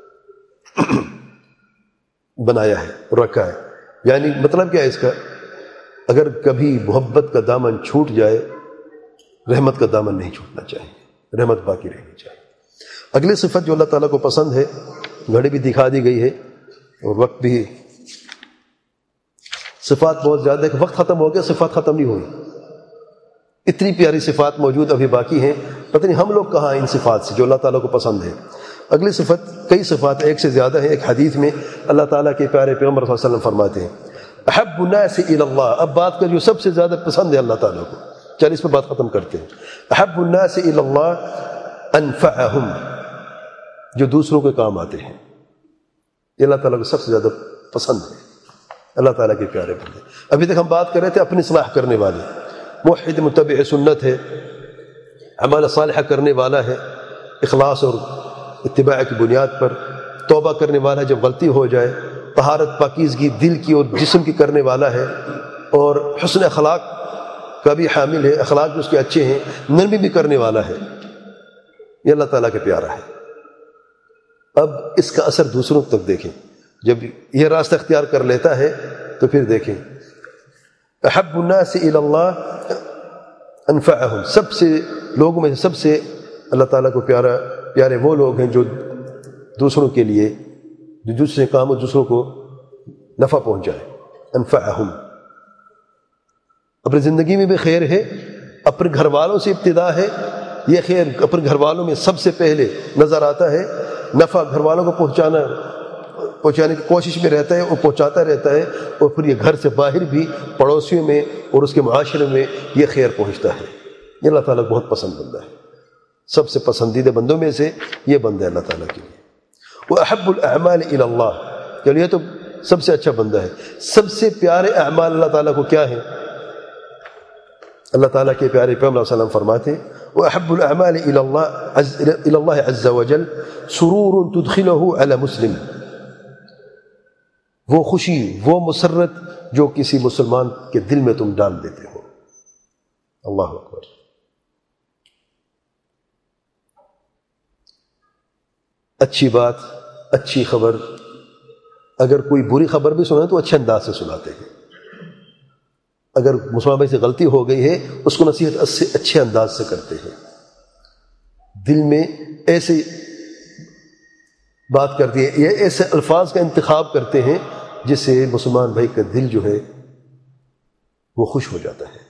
بنایا ہے اور رکھا ہے. یعنی مطلب کیا ہے اس کا؟ اگر کبھی محبت کا دامن چھوٹ جائے، رحمت کا دامن نہیں چھوٹنا چاہیے، رحمت باقی رہنی چاہیے. اگلی صفت جو اللہ تعالیٰ کو پسند ہے، گھڑی بھی دکھا دی گئی ہے اور وقت بھی، صفات بہت زیادہ ہے کہ وقت ختم ہو گیا، صفات ختم نہیں ہوئی. اتنی پیاری صفات موجود ابھی باقی ہیں، پتہ نہیں ہم لوگ کہاں ان صفات سے جو اللہ تعالیٰ کو پسند ہے. اگلی صفت، کئی صفات ایک سے زیادہ ہیں. ایک حدیث میں اللہ تعالیٰ کے پیارے پیغمبر صلی اللہ علیہ وسلم فرماتے ہیں احب الناس الی اللہ. اب بات کا جو سب سے زیادہ پسند ہے اللہ تعالیٰ کو، چلیے اس پہ بات ختم کرتے ہیں. احب الناس الی اللہ انفعہم، جو دوسروں کے کام آتے ہیں، یہ اللہ تعالیٰ کو سب سے زیادہ پسند ہے. اللہ تعالیٰ کے پیارے بندے. ابھی تک ہم بات کر رہے تھے اپنی اصلاح کرنے والے، موحد متبع سنت ہے، عمل صالحہ کرنے والا ہے، اخلاص اور اتباع کی بنیاد پر توبہ کرنے والا ہے جب غلطی ہو جائے، طہارت پاکیزگی دل کی اور جسم کی کرنے والا ہے، اور حسن اخلاق کا بھی حامل ہے، اخلاق جو اس کے اچھے ہیں، نرمی بھی کرنے والا ہے. یہ اللہ تعالیٰ کے پیارا ہے. اب اس کا اثر دوسروں تک دیکھیں. جب یہ راستہ اختیار کر لیتا ہے تو پھر دیکھیں احب الناس الی اللہ انفعہم، سب سے لوگوں میں سب سے اللہ تعالیٰ کو پیارا پیارے وہ لوگ ہیں جو دوسروں کے لیے، جو دوسرے کام اور دوسروں کو نفع پہنچائے. انفعہم، اپنی زندگی میں بھی خیر ہے، اپنے گھر والوں سے ابتدا ہے. یہ خیر اپنے گھر والوں میں سب سے پہلے نظر آتا ہے، نفع گھر والوں کو پہنچانا پہنچانے کی کوشش میں رہتا ہے اور پہنچاتا رہتا ہے، اور پھر یہ گھر سے باہر بھی پڑوسیوں میں اور اس کے معاشرے میں یہ خیر پہنچتا ہے. یہ اللہ تعالیٰ کو بہت پسند بندہ ہے، سب سے پسندیدہ بندوں میں سے یہ بندہ ہے اللہ تعالیٰ کے لیے. وأحب الأعمال إلى الله، یعنی یہ تو سب سے اچھا بندہ ہے. سب سے پیارے اعمال اللہ تعالیٰ کو کیا ہیں؟ اللہ تعالیٰ کے پیارے پیغمبر صلی اللہ علیہ وسلم فرماتے ہیں وأحب الأعمال إلى الله إلى الله عز وجل سرور تدخله على مسلم، وہ خوشی، وہ مسرت جو کسی مسلمان کے دل میں تم ڈال دیتے ہو. اللہ اکبر. اچھی بات، اچھی خبر، اگر کوئی بری خبر بھی سنائے تو اچھے انداز سے سناتے ہیں. اگر مسلمان بھائی سے غلطی ہو گئی ہے اس کو نصیحت اچھے انداز سے کرتے ہیں، دل میں ایسے بات کرتی ہے، یہ ایسے الفاظ کا انتخاب کرتے ہیں جس سے مسلمان بھائی کا دل جو ہے وہ خوش ہو جاتا ہے.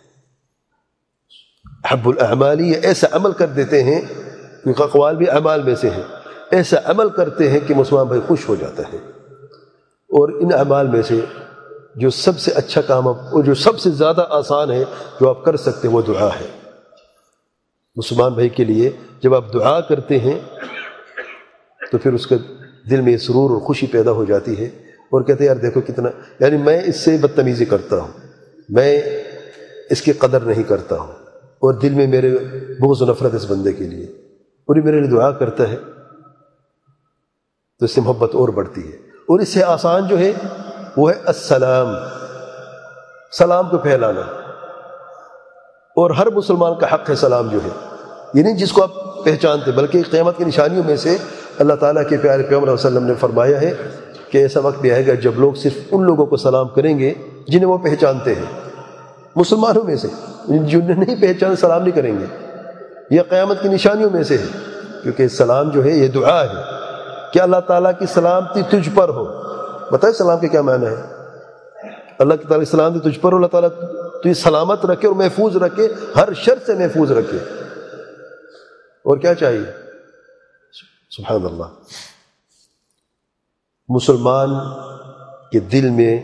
حب الاعمالی، یہ ایسا عمل کر دیتے ہیں، کیونکہ اقوال بھی اعمال میں سے ہیں، ایسا عمل کرتے ہیں کہ مسلمان بھائی خوش ہو جاتا ہے. اور ان اعمال میں سے جو سب سے اچھا کام اور جو سب سے زیادہ آسان ہے جو آپ کر سکتے ہیں وہ دعا ہے. مسلمان بھائی کے لیے جب آپ دعا کرتے ہیں تو پھر اس کے دل میں سرور اور خوشی پیدا ہو جاتی ہے، اور کہتے ہیں یار دیکھو کتنا، یعنی میں اس سے بدتمیزی کرتا ہوں، میں اس کی قدر نہیں کرتا ہوں، اور دل میں میرے بغض و نفرت اس بندے کے لیے، اور یہ میرے لیے دعا کرتا ہے، تو اس سے محبت اور بڑھتی ہے. اور اس سے آسان جو ہے وہ ہے السلام، سلام کو پھیلانا. اور ہر مسلمان کا حق ہے سلام جو ہے، یہ نہیں جس کو آپ پہچانتے، بلکہ قیامت کی نشانیوں میں سے اللہ تعالیٰ کے پیارے پیغمبر صلی اللہ علیہ وسلم نے فرمایا ہے کہ ایسا وقت بھی آئے گا جب لوگ صرف ان لوگوں کو سلام کریں گے جنہیں وہ پہچانتے ہیں، مسلمانوں میں سے. جنہیں نہیں پہچان سلام نہیں کریں گے. یہ قیامت کی نشانیوں میں سے ہے، کیونکہ سلام جو ہے یہ دعا ہے کہ اللہ تعالیٰ کی سلامتی تجھ پر ہو. بتائیں سلام کے کیا معنی ہے؟ اللہ کی تعالیٰ کی سلامتی تجھ پر ہو، اللہ تعالیٰ تجھے سلامت رکھے اور محفوظ رکھے، ہر شر سے محفوظ رکھے. اور کیا چاہیے؟ سبحان اللہ. مسلمان کے دل میں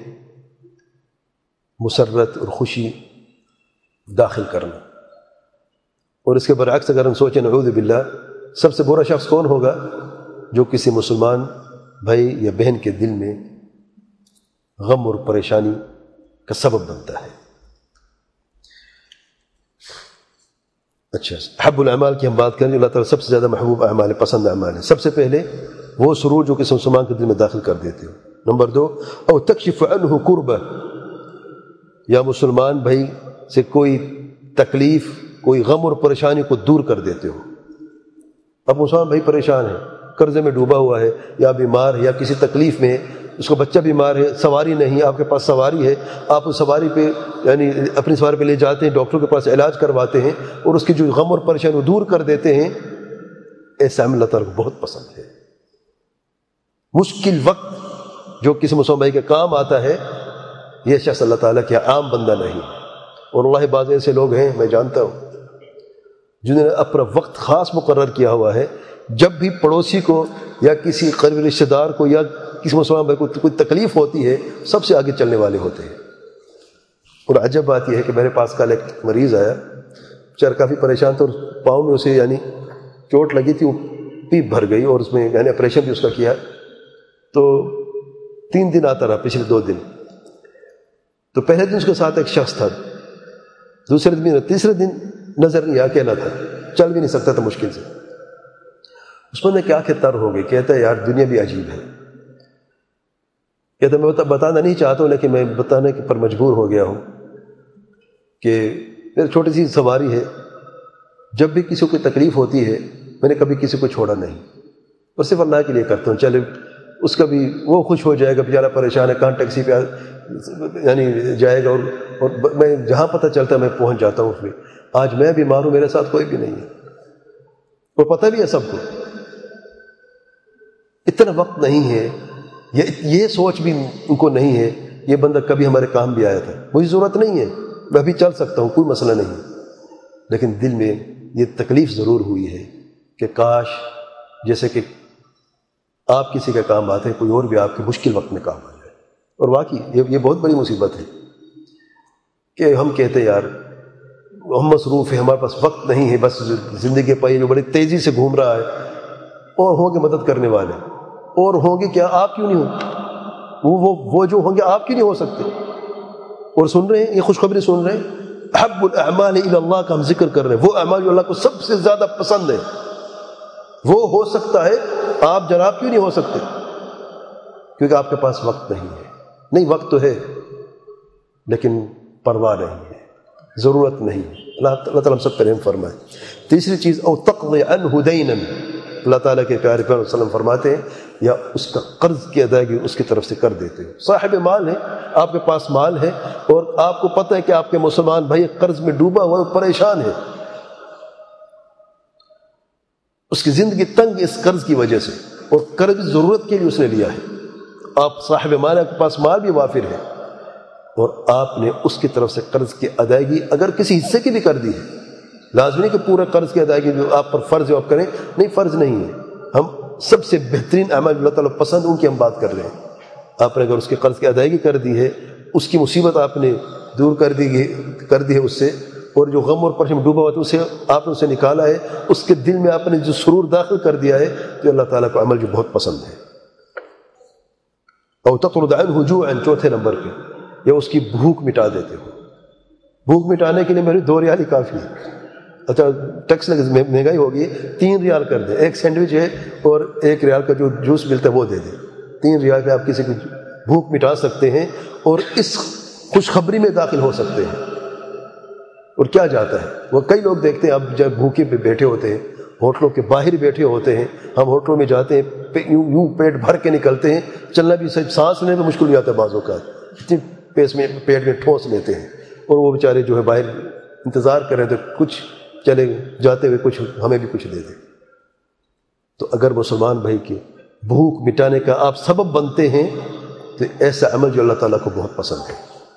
مسرت اور خوشی داخل کرنا. اور اس کے برعکس اگر ہم سوچیں نعوذ باللہ، سب سے برا شخص کون ہوگا؟ جو کسی مسلمان بھائی یا بہن کے دل میں غم اور پریشانی کا سبب بنتا ہے. اچھا، حب الاعمال کی ہم بات کریں. اللہ تعالیٰ سب سے زیادہ محبوب اعمال، پسند اعمال ہے. سب سے پہلے وہ سرور جو کسی مسلمان کے دل میں داخل کر دیتے ہو. نمبر دو، او تکشف عنہ کربہ، یا مسلمان بھائی سے کوئی تکلیف، کوئی غم اور پریشانی کو دور کر دیتے ہو. اب مسلمان بھائی پریشان ہے، قرضے میں ڈوبا ہوا ہے، یا بیمار ہے، یا کسی تکلیف میں، اس کا بچہ بیمار ہے، سواری نہیں، آپ کے پاس سواری ہے، آپ اس سواری پہ یعنی اپنی سواری پہ لے جاتے ہیں، ڈاکٹر کے پاس علاج کرواتے ہیں، اور اس کی جو غم اور پریشانی وہ دور کر دیتے ہیں. ایسا عمل اللہ تعالیٰ کو بہت پسند ہے. مشکل وقت جو کسی مسلمان بھائی کے کام آتا ہے، یہ شخص اللہ تعالیٰ کے عام بندہ نہیں. اور اللہ بعض ایسے لوگ ہیں میں جانتا ہوں جنہوں نے اپنا وقت خاص مقرر کیا ہوا ہے، جب بھی پڑوسی کو یا کسی قریبی رشتہ دار کو یا کسی مسلمان بھائی کو کوئی تکلیف ہوتی ہے، سب سے آگے چلنے والے ہوتے ہیں. اور عجب بات یہ ہے کہ میرے پاس کل ایک مریض آیا، بیچارہ کافی پریشان تھا، اور پاؤں میں اسے یعنی چوٹ لگی تھی، وہ پیپ بھر گئی، اور اس میں یعنی آپریشن بھی اس کا کیا. تو تین دن آتا رہا، پچھلے دو دن. تو پہلے دن اس کے ساتھ ایک شخص تھا، دوسرے دن، تیسرے دن نظر نہیں، اکیلا تھا، چل بھی نہیں سکتا تھا مشکل سے. اس میں نے کیا کہ تر ہو گئی، کہتا ہے یار دنیا بھی عجیب ہے. کہتا ہے میں بتانا نہیں چاہتا ہوں، لیکن میں بتانے پر مجبور ہو گیا ہوں کہ میری چھوٹی سی سواری ہے، جب بھی کسی کو تکلیف ہوتی ہے میں نے کبھی کسی کو چھوڑا نہیں، اور صرف اللہ کے لیے کرتا ہوں. چلے اس کا بھی وہ خوش ہو جائے گا، بیچارہ پریشان ہے، کہاں ٹیکسی پہ یعنی جائے گا، اور اور میں جہاں پتہ چلتا ہے میں پہنچ جاتا ہوں. پھر آج میں بیمار ہوں، میرے ساتھ کوئی بھی نہیں ہے، اور پتہ بھی ہے سب کو. اتنا وقت نہیں ہے، یہ یہ سوچ بھی ان کو نہیں ہے یہ بندہ کبھی ہمارے کام بھی آیا تھا، مجھے ضرورت نہیں ہے، میں ابھی چل سکتا ہوں، کوئی مسئلہ نہیں. لیکن دل میں یہ تکلیف ضرور ہوئی ہے کہ کاش جیسے کہ آپ کسی کا کام آتے ہیں، کوئی اور بھی آپ کے مشکل وقت میں کام آ جائے. اور واقعی یہ یہ بہت بڑی مصیبت ہے کہ ہم کہتے ہیں یار ہم مصروف ہیں، ہمارے پاس وقت نہیں ہے، بس زندگی پائی جو بڑی تیزی سے گھوم رہا ہے، اور ہوں گے مدد کرنے والے، اور ہوں گے کیا آپ کیوں نہیں ہوں وہ وہ جو ہوں گے آپ کیوں نہیں ہو سکتے؟ اور سن رہے ہیں یہ خوشخبری سن رہے ہیں، احب الاعمال الی اللہ کا ہم ذکر کر رہے ہیں، وہ اعمال جو اللہ کو سب سے زیادہ پسند ہے وہ ہو سکتا ہے، آپ جناب کیوں نہیں ہو سکتے؟ کیونکہ آپ کے پاس وقت نہیں ہے۔ نہیں، وقت تو ہے لیکن پرواہ نہیں ہے، ضرورت نہیں ہے۔ اللہ تعالیٰ ہم سب پر رحم فرمائے۔ تیسری چیز، او تقضی عنہ دینا، اللہ تعالیٰ کے پیارے پیغمبر صلی اللہ علیہ وسلم فرماتے ہیں یا اس کا قرض کی ادائیگی اس کی طرف سے کر دیتے ہو۔ صاحب مال ہے، آپ کے پاس مال ہے اور آپ کو پتہ ہے کہ آپ کے مسلمان بھائی قرض میں ڈوبا ہوا ہے، پریشان ہے، اس کی زندگی تنگ اس قرض کی وجہ سے، اور قرض ضرورت کے لیے اس نے لیا ہے، آپ صاحب مال، آپ کے پاس مال بھی وافر ہے اور آپ نے اس کی طرف سے قرض کی ادائیگی اگر کسی حصے کی بھی کر دی ہے، لازمی نہیں کہ پورے قرض کی ادائیگی جو آپ پر فرض ہے آپ کریں، نہیں، فرض نہیں ہے۔ ہم سب سے بہترین اعمال اللہ تعالیٰ پسند ان کی ہم بات کر رہے ہیں۔ آپ نے اگر اس کے قرض کی ادائیگی کر دی ہے، اس کی مصیبت آپ نے دور کر دی کر دی ہے اس سے، اور جو غم اور پریشانی میں ڈوبا ہوا تھا اسے آپ نے اسے نکالا ہے، اس کے دل میں آپ نے جو سرور داخل کر دیا ہے، تو اللہ تعالیٰ کو عمل جو بہت پسند ہے۔ او تطرد عنہ جوعا، چوتھے نمبر پہ، یا اس کی بھوک مٹا دیتے ہو۔ بھوک مٹانے کے لیے میری دو ریال ہی کافی ہے۔ اچھا ٹیکس لگے، مہنگائی ہوگی، تین ریال کر دیں، ایک سینڈوچ ہے اور ایک ریال کا جو جوس ملتا ہے وہ دے دیں، تین ریال پہ آپ کسی کی بھوک مٹا سکتے ہیں اور اس خوشخبری میں داخل ہو سکتے ہیں۔ اور کیا جاتا ہے، وہ کئی لوگ دیکھتے ہیں اب جب بھوکے پہ بیٹھے ہوتے ہیں، ہوٹلوں کے باہر بیٹھے ہوتے ہیں، ہم ہوٹلوں میں جاتے ہیں، یوں یوں پیٹ بھر کے نکلتے ہیں، چلنا بھی صرف سانس لینے میں مشکل ہو جاتا ہے بعض اوقات، اتنی پیس میں پیٹ میں ٹھوس لیتے ہیں، اور وہ بیچارے جو ہے باہر انتظار کر رہے ہیں تو کچھ چلے جاتے ہوئے کچھ ہمیں بھی کچھ دے دیں۔ تو اگر مسلمان بھائی کی بھوک مٹانے کا آپ سبب بنتے ہیں تو ایسا عمل جو اللہ تعالیٰ کو بہت پسند ہے۔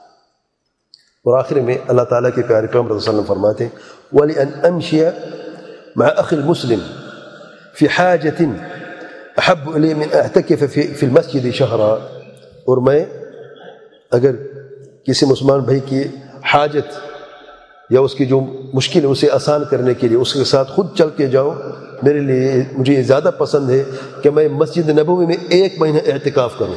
اور آخر میں اللہ تعالیٰ کے پیارے پیغمبر صلی اللہ علیہ وسلم فرماتے ہیں وَلِأَنْ أَمْشِيَ مع أخي المسلم في حاجة أحب إلي من أعتكف في في المسجد شهرا، اور میں اگر کسی مسلمان بھائی کی حاجت یا اس کی جو مشکل ہے اسے آسان کرنے کے لیے اس کے ساتھ خود چل کے جاؤں، میرے لیے مجھے یہ زیادہ پسند ہے کہ میں مسجد نبوی میں ایک مہینہ اعتکاف کروں۔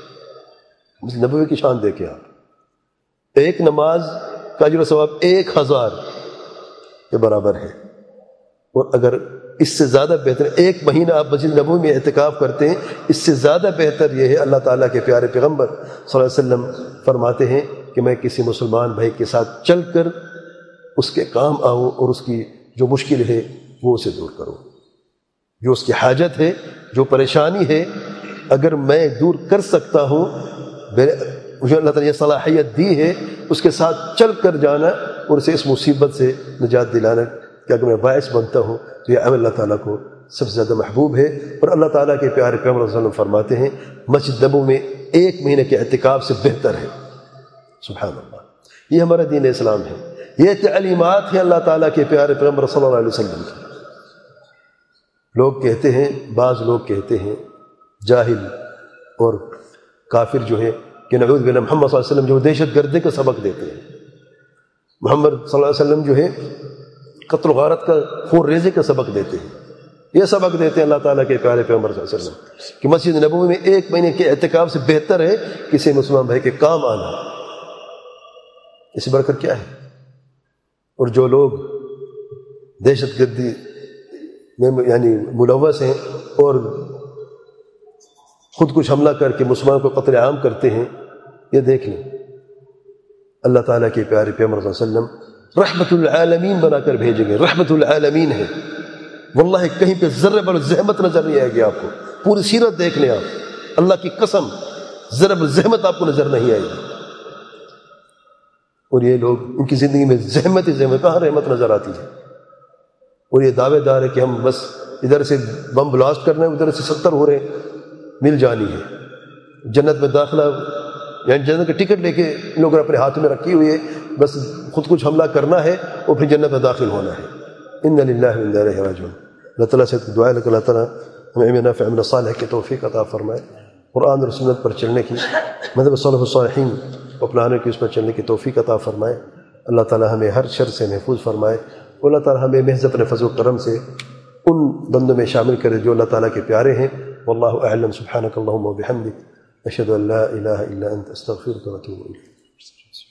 مسجد نبوی کی شان دیکھیں آپ، ایک نماز کا اجر و ثواب ایک ہزار کے برابر ہے، اور اگر اس سے زیادہ بہتر ایک مہینہ آپ مسجد نبوی میں اعتکاف کرتے ہیں، اس سے زیادہ بہتر یہ ہے اللہ تعالیٰ کے پیارے پیغمبر صلی اللہ علیہ وسلم فرماتے ہیں کہ میں کسی مسلمان بھائی کے ساتھ چل کر اس کے کام آؤں اور اس کی جو مشکل ہے وہ اسے دور کروں، جو اس کی حاجت ہے، جو پریشانی ہے، اگر میں دور کر سکتا ہوں، مجھے اللہ تعالیٰ نے یہ صلاحیت دی ہے، اس کے ساتھ چل کر جانا اور اسے اس مصیبت سے نجات دلانا کہ اگر میں باعث بنتا ہوں تو یہ عمل اللہ تعالیٰ کو سب سے زیادہ محبوب ہے۔ اور اللہ تعالیٰ کے پیارے پیغمبر صلی اللہ علیہ وسلم فرماتے ہیں مسجد نبوی میں ایک مہینے کے اعتکاف سے بہتر ہے۔ سبحان اللہ، یہ ہمارا دین اسلام ہے، یہ تعلیمات ہیں اللہ تعالیٰ کے پیارے پیغمبر صلی اللہ علیہ وسلم کی۔ لوگ کہتے ہیں، بعض لوگ کہتے ہیں جاہل اور کافر جو ہے کہ نعوذ باللہ محمد صلی اللہ علیہ وسلم جو دہشت گردی کا سبق دیتے ہیں، محمد صلی اللہ علیہ وسلم جو ہے قتل و غارت کا خون ریزی کا سبق دیتے ہیں، یہ سبق دیتے ہیں اللہ تعالیٰ کے پیارے پیغمبر صلی اللہ علیہ وسلم کہ مسجد نبوی میں ایک مہینے کے اعتکاف سے بہتر ہے کسی مسلمان بھائی کے کام آنا، اس سے بڑھ کر کیا ہے؟ اور جو لوگ دہشت گردی میں یعنی ملوث ہیں اور خود کچھ حملہ کر کے مسلمان کو قتل عام کرتے ہیں، یہ دیکھ لیں اللہ تعالیٰ کے پیارے پیغمبر صلی اللہ علیہ وسلم رحمت العالمین بنا کر بھیجیں گے، رحمت العالمین ہے، واللہ کہیں پہ ذرے بر زحمت نظر نہیں آئے گی آپ کو، پوری سیرت دیکھ لیں آپ، اللہ کی قسم ذرے بر زحمت آپ کو نظر نہیں آئے گی۔ اور یہ لوگ ان کی زندگی میں زحمت ہی زحمت، کہاں رحمت نظر آتی ہے، اور یہ دعوے دار ہے کہ ہم بس ادھر سے بم بلاسٹ کرنا ہے، ادھر سے ستر ہو رہے مل جانی ہے، جنت میں داخلہ یعنی جنت کا ٹکٹ لے کے لوگ اپنے ہاتھ میں رکھی ہوئی ہے، بس خود کچھ حملہ کرنا ہے اور پھر جنت میں داخل ہونا ہے۔ انا للہ و انا الیہ راجعون۔ اللہ تعالیٰ سے دعا ہے کہ اللہ تعالیٰ ہمیں علم نافع عمل صالح کی توفیق عطا فرمائے، قرآن اور سنت پر چلنے کی، مذہب صالح الصالحین کو اپنانے کی، اس پر چلنے کی توفیق عطا فرمائے۔ اللہ تعالیٰ ہمیں ہر شر سے محفوظ فرمائے، اور اللہ تعالیٰ ہمیں محض اپنے فضل و کرم سے ان بندوں میں شامل کرے جو اللہ تعالیٰ کے پیارے ہیں واللہ اعلم. سبحانک اللہم و بحمدک، اشہد ان لا الہ الا انت، استغفرک و اتوب الیک.